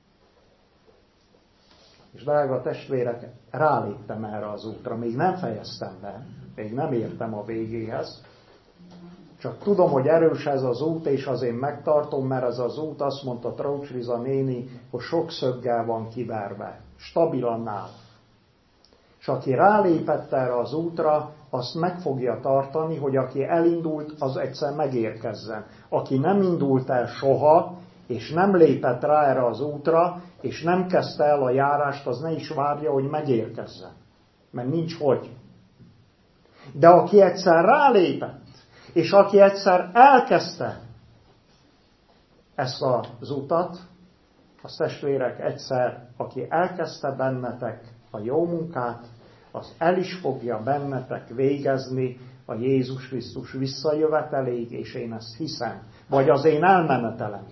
És drága testvérek, ráléptem erre az útra, még nem fejeztem be, még nem értem a végéhez, csak tudom, hogy erős ez az út, és azért megtartom, mert ez az út, azt mondta Traucs Liza néni, hogy sok szöggel van kiverve, stabilan áll. És aki rálépett erre az útra, azt meg fogja tartani, hogy aki elindult, az egyszer megérkezzen. Aki nem indult el soha, és nem lépett rá erre az útra, és nem kezdte el a járást, az ne is várja, hogy megérkezzen. Mert nincs hogy. De aki egyszer rálépett, és aki egyszer elkezdte ezt az utat, az testvérek egyszer, aki elkezdte bennetek a jó munkát, az el is fogja bennetek végezni a Jézus Krisztus visszajöveteléig, és én ezt hiszem, vagy az én elmenetelemig.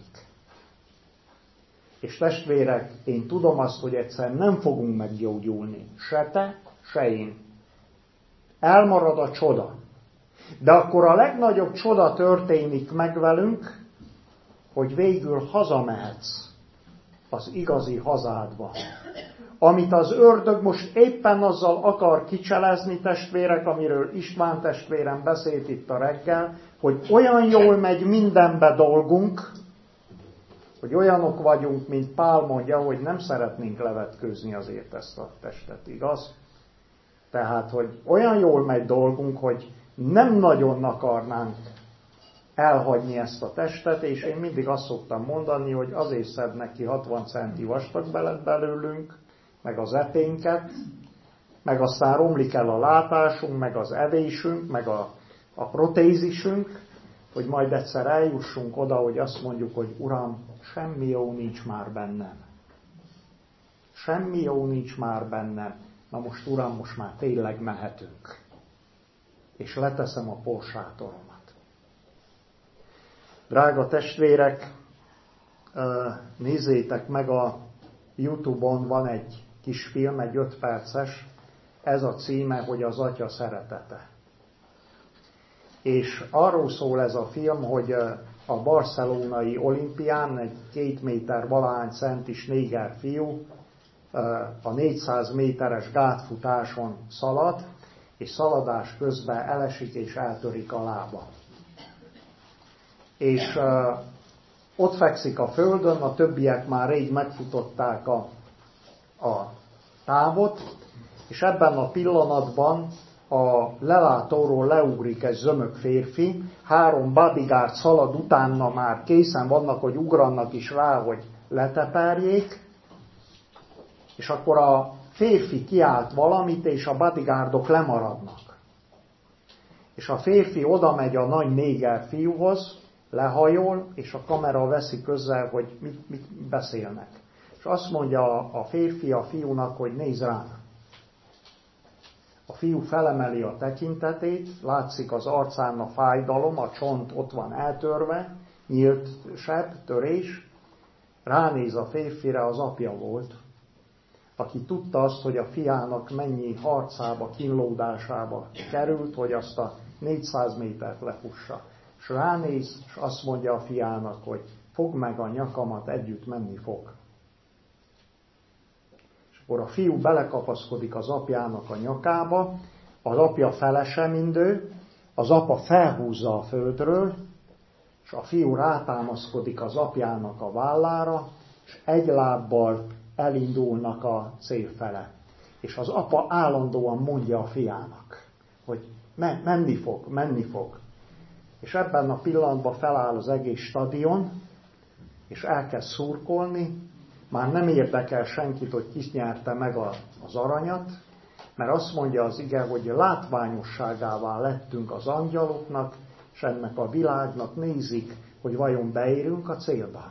És testvérek, én tudom azt, hogy egyszer nem fogunk meggyógyulni, se te, se én. Elmarad a csoda. De akkor a legnagyobb csoda történik meg velünk, hogy végül hazamehetsz az igazi hazádba. Amit az ördög most éppen azzal akar kicselezni, testvérek, amiről István testvérem beszélt itt a reggel, hogy olyan jól megy mindenbe dolgunk, hogy olyanok vagyunk, mint Pál mondja, hogy nem szeretnénk levetkőzni azért ezt a testet, igaz? Tehát, hogy olyan jól megy dolgunk, hogy nem nagyon akarnánk elhagyni ezt a testet, és én mindig azt szoktam mondani, hogy azért szednek ki hatvan centi vastagbelet belőlünk, meg az epénket, meg aztán romlik el a látásunk, meg az evésünk, meg a, a protézisünk, hogy majd egyszer eljussunk oda, hogy azt mondjuk, hogy Uram, semmi jó nincs már bennem. Semmi jó nincs már bennem. Na most, Uram, most már tényleg mehetünk. És leteszem a porságtoromat. Drága testvérek, nézzétek meg, a YouTube-on van egy kis film, egy öt perces, ez a címe, hogy az Atya szeretete. És arról szól ez a film, hogy a barcelonai olimpián egy két méter valahány centis néger fiú a négyszáz méteres gátfutáson szalad, és szaladás közben elesik és eltörik a lába. És uh, ott fekszik a földön, a többiek már rég megfutották a, a távot, és ebben a pillanatban a lelátóról leugrik egy zömök férfi, három bodyguard szalad utána, már készen vannak, hogy ugrannak is rá, hogy leteperjék, és akkor a férfi kiált valamit, és a bodyguardok lemaradnak. És a férfi oda megy a nagy néger fiúhoz, lehajol, és a kamera veszi közel, hogy mit, mit beszélnek. És azt mondja a férfi a fiúnak, hogy nézz rám. A fiú felemeli a tekintetét, látszik az arcán a fájdalom, a csont ott van eltörve, nyílt seb, törés. Ránéz a férfire, az apja volt, aki tudta azt, hogy a fiának mennyi harcába, kínlódásába került, hogy azt a négyszáz métert lefussa. És ránéz, és azt mondja a fiának, hogy fogd meg a nyakamat, együtt menni fog. És akkor a fiú belekapaszkodik az apjának a nyakába, az apja felese mindő, az apa felhúzza a földről, és a fiú rátámaszkodik az apjának a vállára, és egy lábbal elindulnak a cél fele. És az apa állandóan mondja a fiának, hogy menni fog, menni fog. És ebben a pillanatban feláll az egész stadion, és elkezd szurkolni, már nem érdekel senkit, hogy ki nyerte meg az aranyat, mert azt mondja az ige, hogy látványosságává lettünk az angyaloknak, és ennek a világnak, nézik, hogy vajon beérünk a célba.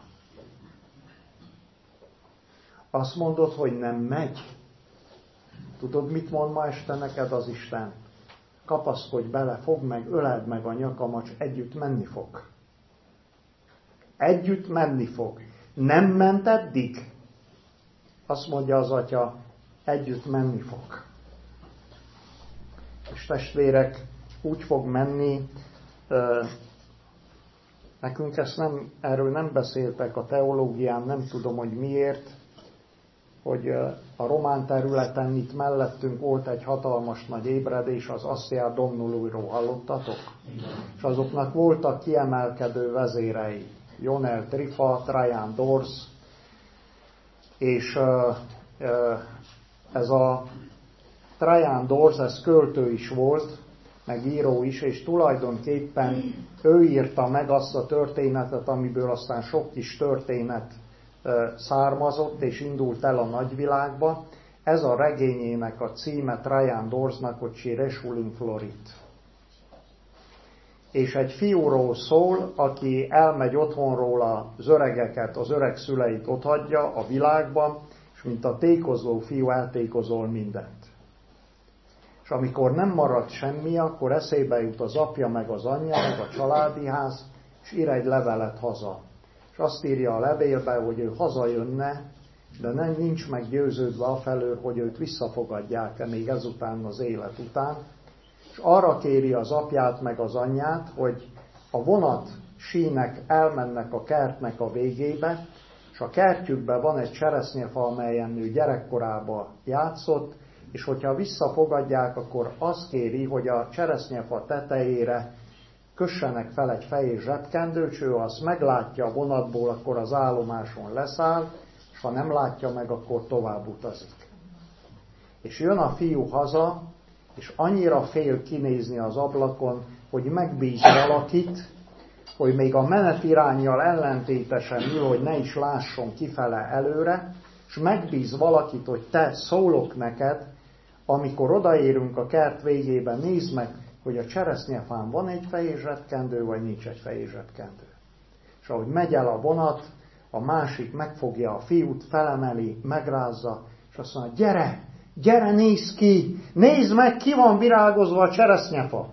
Azt mondod, hogy nem megy. Tudod, mit mond ma este neked az Isten? Kapaszkodj bele, fogd meg, öleld meg a nyakamat, és együtt menni fog. Együtt menni fog. Nem ment eddig? Azt mondja az Atya, együtt menni fog. És testvérek, úgy fog menni, nekünk ezt nem, erről nem beszéltek a teológián, nem tudom, hogy miért, hogy a román területen itt mellettünk volt egy hatalmas nagy ébredés, az Asztiár Domnulújról hallottatok? És azoknak voltak kiemelkedő vezérei, Jonel Trifa, Trajan Dorsz, és ez a Trajan Dorsz, ez költő is volt, meg író is, és tulajdonképpen ő írta meg azt a történetet, amiből aztán sok kis történet származott, és indult el a nagyvilágba. Ez a regényének a címe Trajan Dorsnak, hogy Reshuling Florit. És egy fiúról szól, aki elmegy otthonról az öregeket, az öreg szüleit otthagyja a világba, és mint a tékozló fiú eltékozol mindent. És amikor nem marad semmi, akkor eszébe jut az apja, meg az anyja, meg a családi ház, és ír egy levelet haza. És azt írja a levélbe, hogy ő hazajönne, de nem nincs meggyőződve afelől, hogy őt visszafogadják-e még ezután az élet után. És arra kéri az apját meg az anyját, hogy a vonat sínek elmennek a kertnek a végébe, és a kertjükben van egy cseresznyefa, amelyen ő gyerekkorában játszott, és hogyha visszafogadják, akkor azt kéri, hogy a cseresznyefa tetejére kössenek fel egy fehér zsebkendőt, ő azt meglátja a vonatból, akkor az állomáson leszáll, és ha nem látja meg, akkor tovább utazik. És jön a fiú haza, és annyira fél kinézni az ablakon, hogy megbíz valakit, hogy még a menetiránnyal ellentétesen ül, hogy ne is lásson kifele előre, és megbíz valakit, hogy te szólok neked, amikor odaérünk a kert végébe, nézd meg, hogy a cseresznyefán van egy fehér zsebkendő, vagy nincs egy fehér zsebkendő. És ahogy megy el a vonat, a másik megfogja a fiút, felemeli, megrázza, és azt mondja, gyere, gyere, nézd ki, nézd meg, ki van virágozva a cseresznyefa.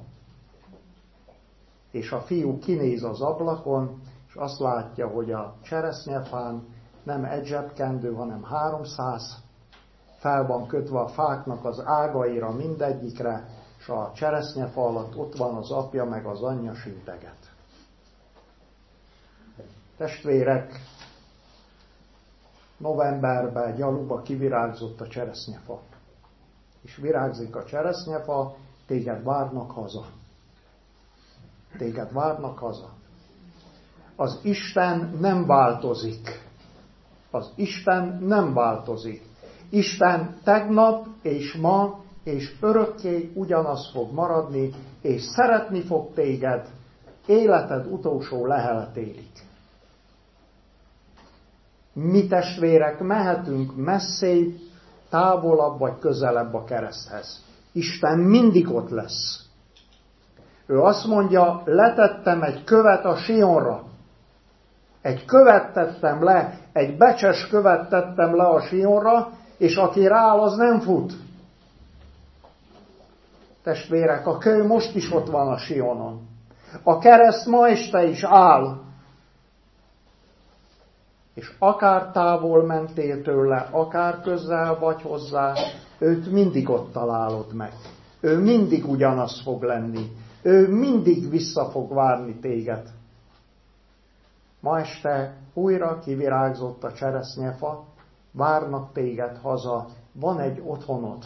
És a fiú kinéz az ablakon, és azt látja, hogy a cseresznyefán nem egy zsebkendő, hanem háromszáz, fel van kötve a fáknak az ágaira mindegyikre, és a cseresznyefa alatt ott van az apja meg az anyja sünteget. Testvérek, novemberben Gyaluba kivirágzott a cseresznyefa. És virágzik a cseresznyefa, téged várnak haza. Téged várnak haza. Az Isten nem változik. Az Isten nem változik. Isten tegnap és ma és örökké ugyanaz fog maradni, és szeretni fog téged életed utolsó leheletéig. Mi testvérek mehetünk messzébb, távolabb vagy közelebb a kereszthez. Isten mindig ott lesz. Ő azt mondja, letettem egy követ a Sionra. Egy követ tettem le, egy becses követ tettem le a Sionra, és aki rááll, az nem fut. Testvérek, a kő most is ott van a Sionon. A kereszt ma este is áll. És akár távol mentél tőle, akár közel vagy hozzá, őt mindig ott találod meg. Ő mindig ugyanaz fog lenni. Ő mindig vissza fog várni téged. Ma este újra kivirágzott a cseresznyefa, várnak téged haza, van egy otthonod.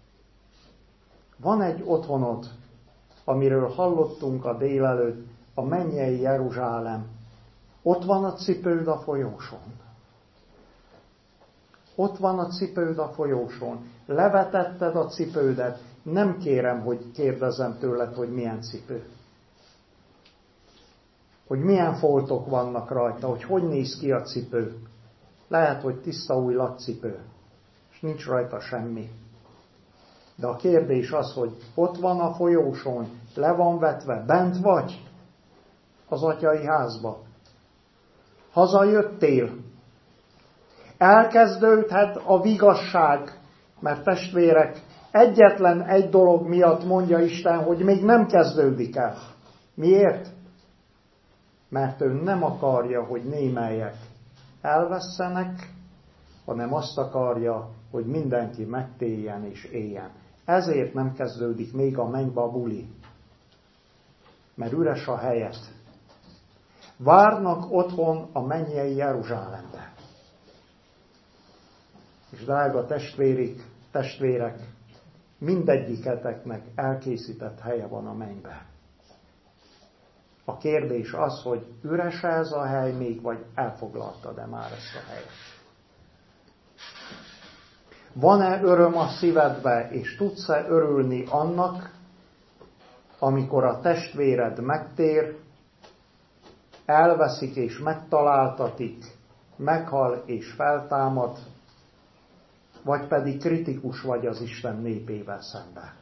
Van egy otthonod, amiről hallottunk a délelőtt, a mennyei Jeruzsálem. Ott van a cipőd a folyóson. Ott van a cipőd a folyóson. Levetetted a cipődet. Nem kérem, hogy kérdezzem tőled, hogy milyen cipő. Hogy milyen foltok vannak rajta, hogy hogy néz ki a cipő. Lehet, hogy tiszta új laccipő, és nincs rajta semmi. De a kérdés az, hogy ott van a folyóson, le van vetve, bent vagy az atyai házba. Hazajöttél. Elkezdődhet a vigasság, mert testvérek, egyetlen egy dolog miatt mondja Isten, hogy még nem kezdődik el. Miért? Mert ő nem akarja, hogy némelyek elvesszenek, hanem azt akarja, hogy mindenki megtéljen és éljen. Ezért nem kezdődik még a mennybe a buli. Mert üres a helyet. Várnak otthon a mennyei Jeruzsálembe. És drága testvérik, testvérek, mindegyiketeknek elkészített helye van a mennybe. A kérdés az, hogy üres ez a hely még, vagy elfoglaltad-e már ezt a helyet? Van-e öröm a szívedbe, és tudsz-e örülni annak, amikor a testvéred megtér, elveszik és megtaláltatik, meghal és feltámad, vagy pedig kritikus vagy az Isten népével szemben.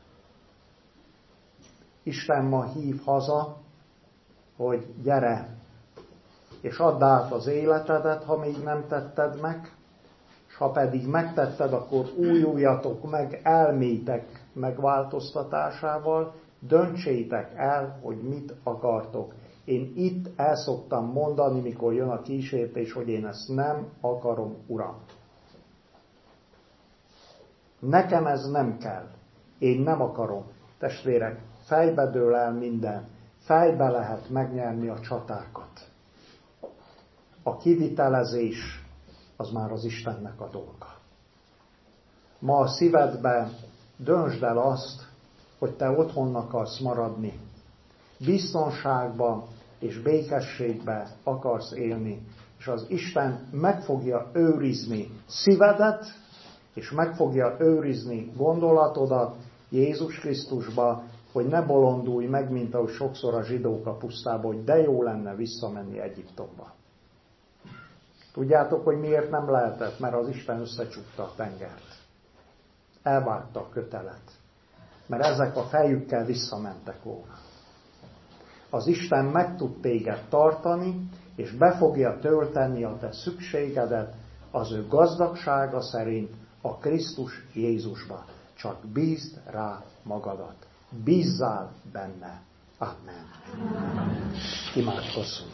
Isten ma hív haza, hogy gyere, és add át az életedet, ha még nem tetted meg, és ha pedig megtetted, akkor újuljatok meg elmétek megváltoztatásával, döntsétek el, hogy mit akartok. Én itt el szoktam mondani, mikor jön a kísértés, hogy én ezt nem akarom, Uram. Nekem ez nem kell. Én nem akarom. Testvérek, fejbe dől el minden. Fejbe lehet megnyerni a csatákat. A kivitelezés az már az Istennek a dolga. Ma a szívedbe döntsd el azt, hogy te otthon akarsz maradni. Biztonságban és békességben akarsz élni. És az Isten meg fogja őrizni szívedet, és meg fogja őrizni gondolatodat Jézus Krisztusba, hogy ne bolondulj meg, mint ahogy sokszor a zsidók a pusztába, hogy de jó lenne visszamenni Egyiptomba. Tudjátok, hogy miért nem lehetett? Mert az Isten összecsukta a tengert. Elvágta a kötelet. Mert ezek a fejükkel visszamentek volna. Az Isten meg tud téged tartani, és be fogja tölteni a te szükségedet az ő gazdagsága szerint a Krisztus Jézusba. Csak bízd rá magadat. Bízzál benne. Amen. Imádkozzunk.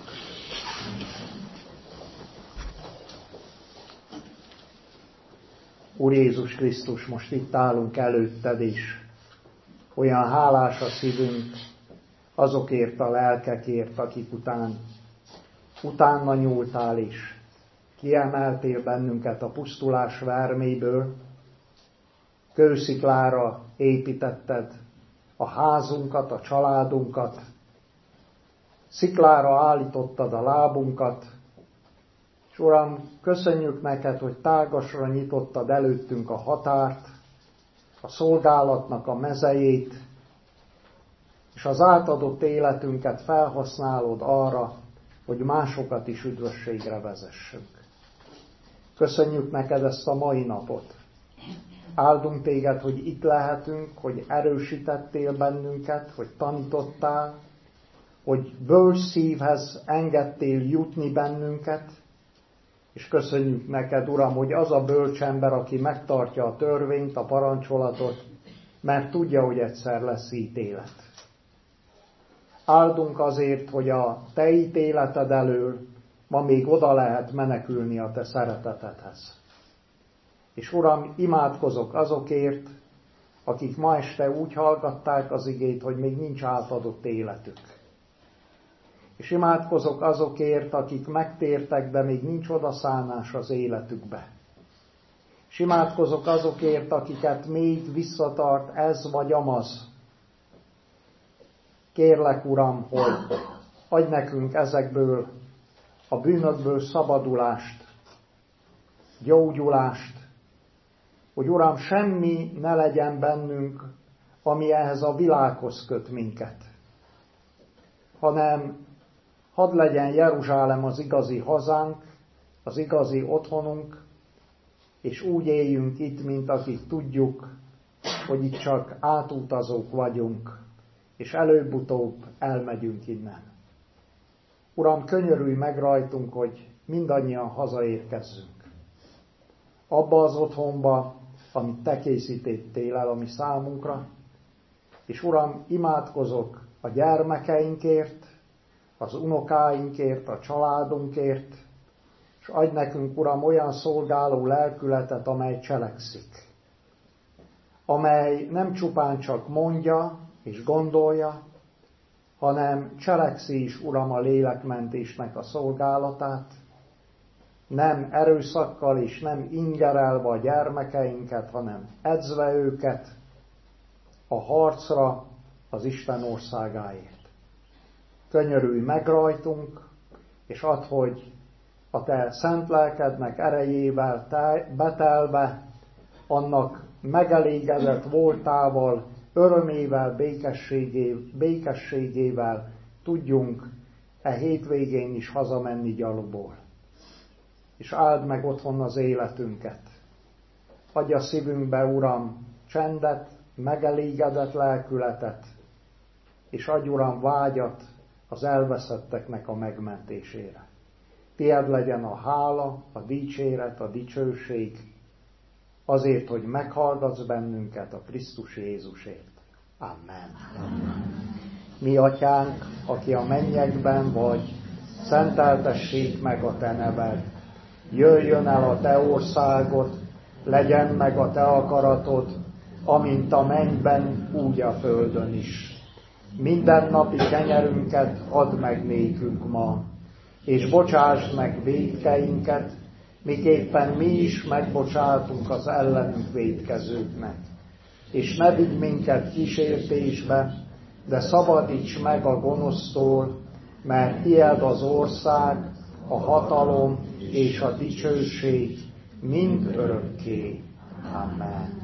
Úr Jézus Krisztus, most itt állunk előtted is. Olyan hálás a szívünk azokért a lelkekért, akik után, utána nyúltál is. Kiemeltél bennünket a pusztulás verméből, kősziklára építetted a házunkat, a családunkat, sziklára állítottad a lábunkat, és Uram, köszönjük neked, hogy tágasra nyitottad előttünk a határt, a szolgálatnak a mezejét, és az átadott életünket felhasználod arra, hogy másokat is üdvösségre vezessünk. Köszönjük neked ezt a mai napot. Áldunk téged, hogy itt lehetünk, hogy erősítettél bennünket, hogy tanítottál, hogy bölcs szívhez engedtél jutni bennünket, és köszönjük neked, Uram, hogy az a bölcs ember, aki megtartja a törvényt, a parancsolatot, mert tudja, hogy egyszer lesz ítélet. Áldunk azért, hogy a te ítéleted elől ma még oda lehet menekülni a te szeretetedhez. És Uram, imádkozok azokért, akik ma este úgy hallgatták az igét, hogy még nincs átadott életük. És imádkozok azokért, akik megtértek, de még nincs odaszánás az életükbe. És imádkozok azokért, akiket még visszatart ez vagy amaz. Kérlek, Uram, hogy adj nekünk ezekből a bűnökből szabadulást, gyógyulást, hogy Uram, semmi ne legyen bennünk, ami ehhez a világhoz köt minket, hanem hadd legyen Jeruzsálem az igazi hazánk, az igazi otthonunk, és úgy éljünk itt, mint akik tudjuk, hogy itt csak átutazók vagyunk, és előbb-utóbb elmegyünk innen. Uram, könyörülj meg rajtunk, hogy mindannyian hazaérkezzünk. Abba az otthonba, amit te készítettél el a mi számunkra, és Uram, imádkozok a gyermekeinkért, az unokáinkért, a családunkért, és adj nekünk, Uram, olyan szolgáló lelkületet, amely cselekszik, amely nem csupán csak mondja és gondolja, hanem cselekszi is, Uram, a lélekmentésnek a szolgálatát, nem erőszakkal és nem ingerelve a gyermekeinket, hanem edzve őket a harcra az Isten országáért. Könyörülj meg rajtunk, és add, hogy a te szent lelkednek erejével te betelve, annak megelégedett voltával örömével, békességé, békességével tudjunk e hétvégén is hazamenni gyalogból. És áld meg otthon az életünket. Adj a szívünkbe, Uram, csendet, megelégedett lelkületet, és adj, Uram, vágyat az elveszetteknek a megmentésére. Tied legyen a hála, a dicséret, a dicsőség, azért, hogy meghallgatsz bennünket a Krisztus Jézusért. Amen. Mi, Atyánk, aki a mennyekben vagy, szenteltessék meg a te neved. Jöjjön el a te országod, legyen meg a te akaratod, amint a mennyben, úgy a földön is. Mindennapi kenyerünket add meg nékünk ma, és bocsásd meg vétkeinket, miképpen mi is megbocsátunk az ellenünk vétkezőknek. És ne vigy minket kísértésbe, de szabadíts meg a gonosztól, mert tied az ország, a hatalom és a dicsőség mind örökké. Amen.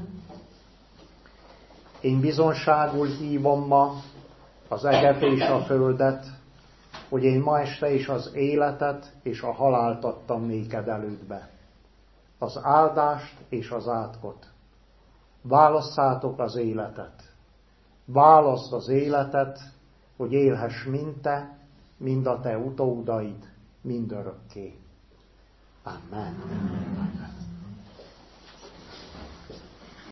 Én bizonságul hívom ma az eget és a földet, hogy én ma este is az életet és a halált adtam néked elődbe, az áldást és az átkot. Válasszátok az életet. Válaszd az életet, hogy élhess mind te, mind a te utódaid, mindörökké. Amen.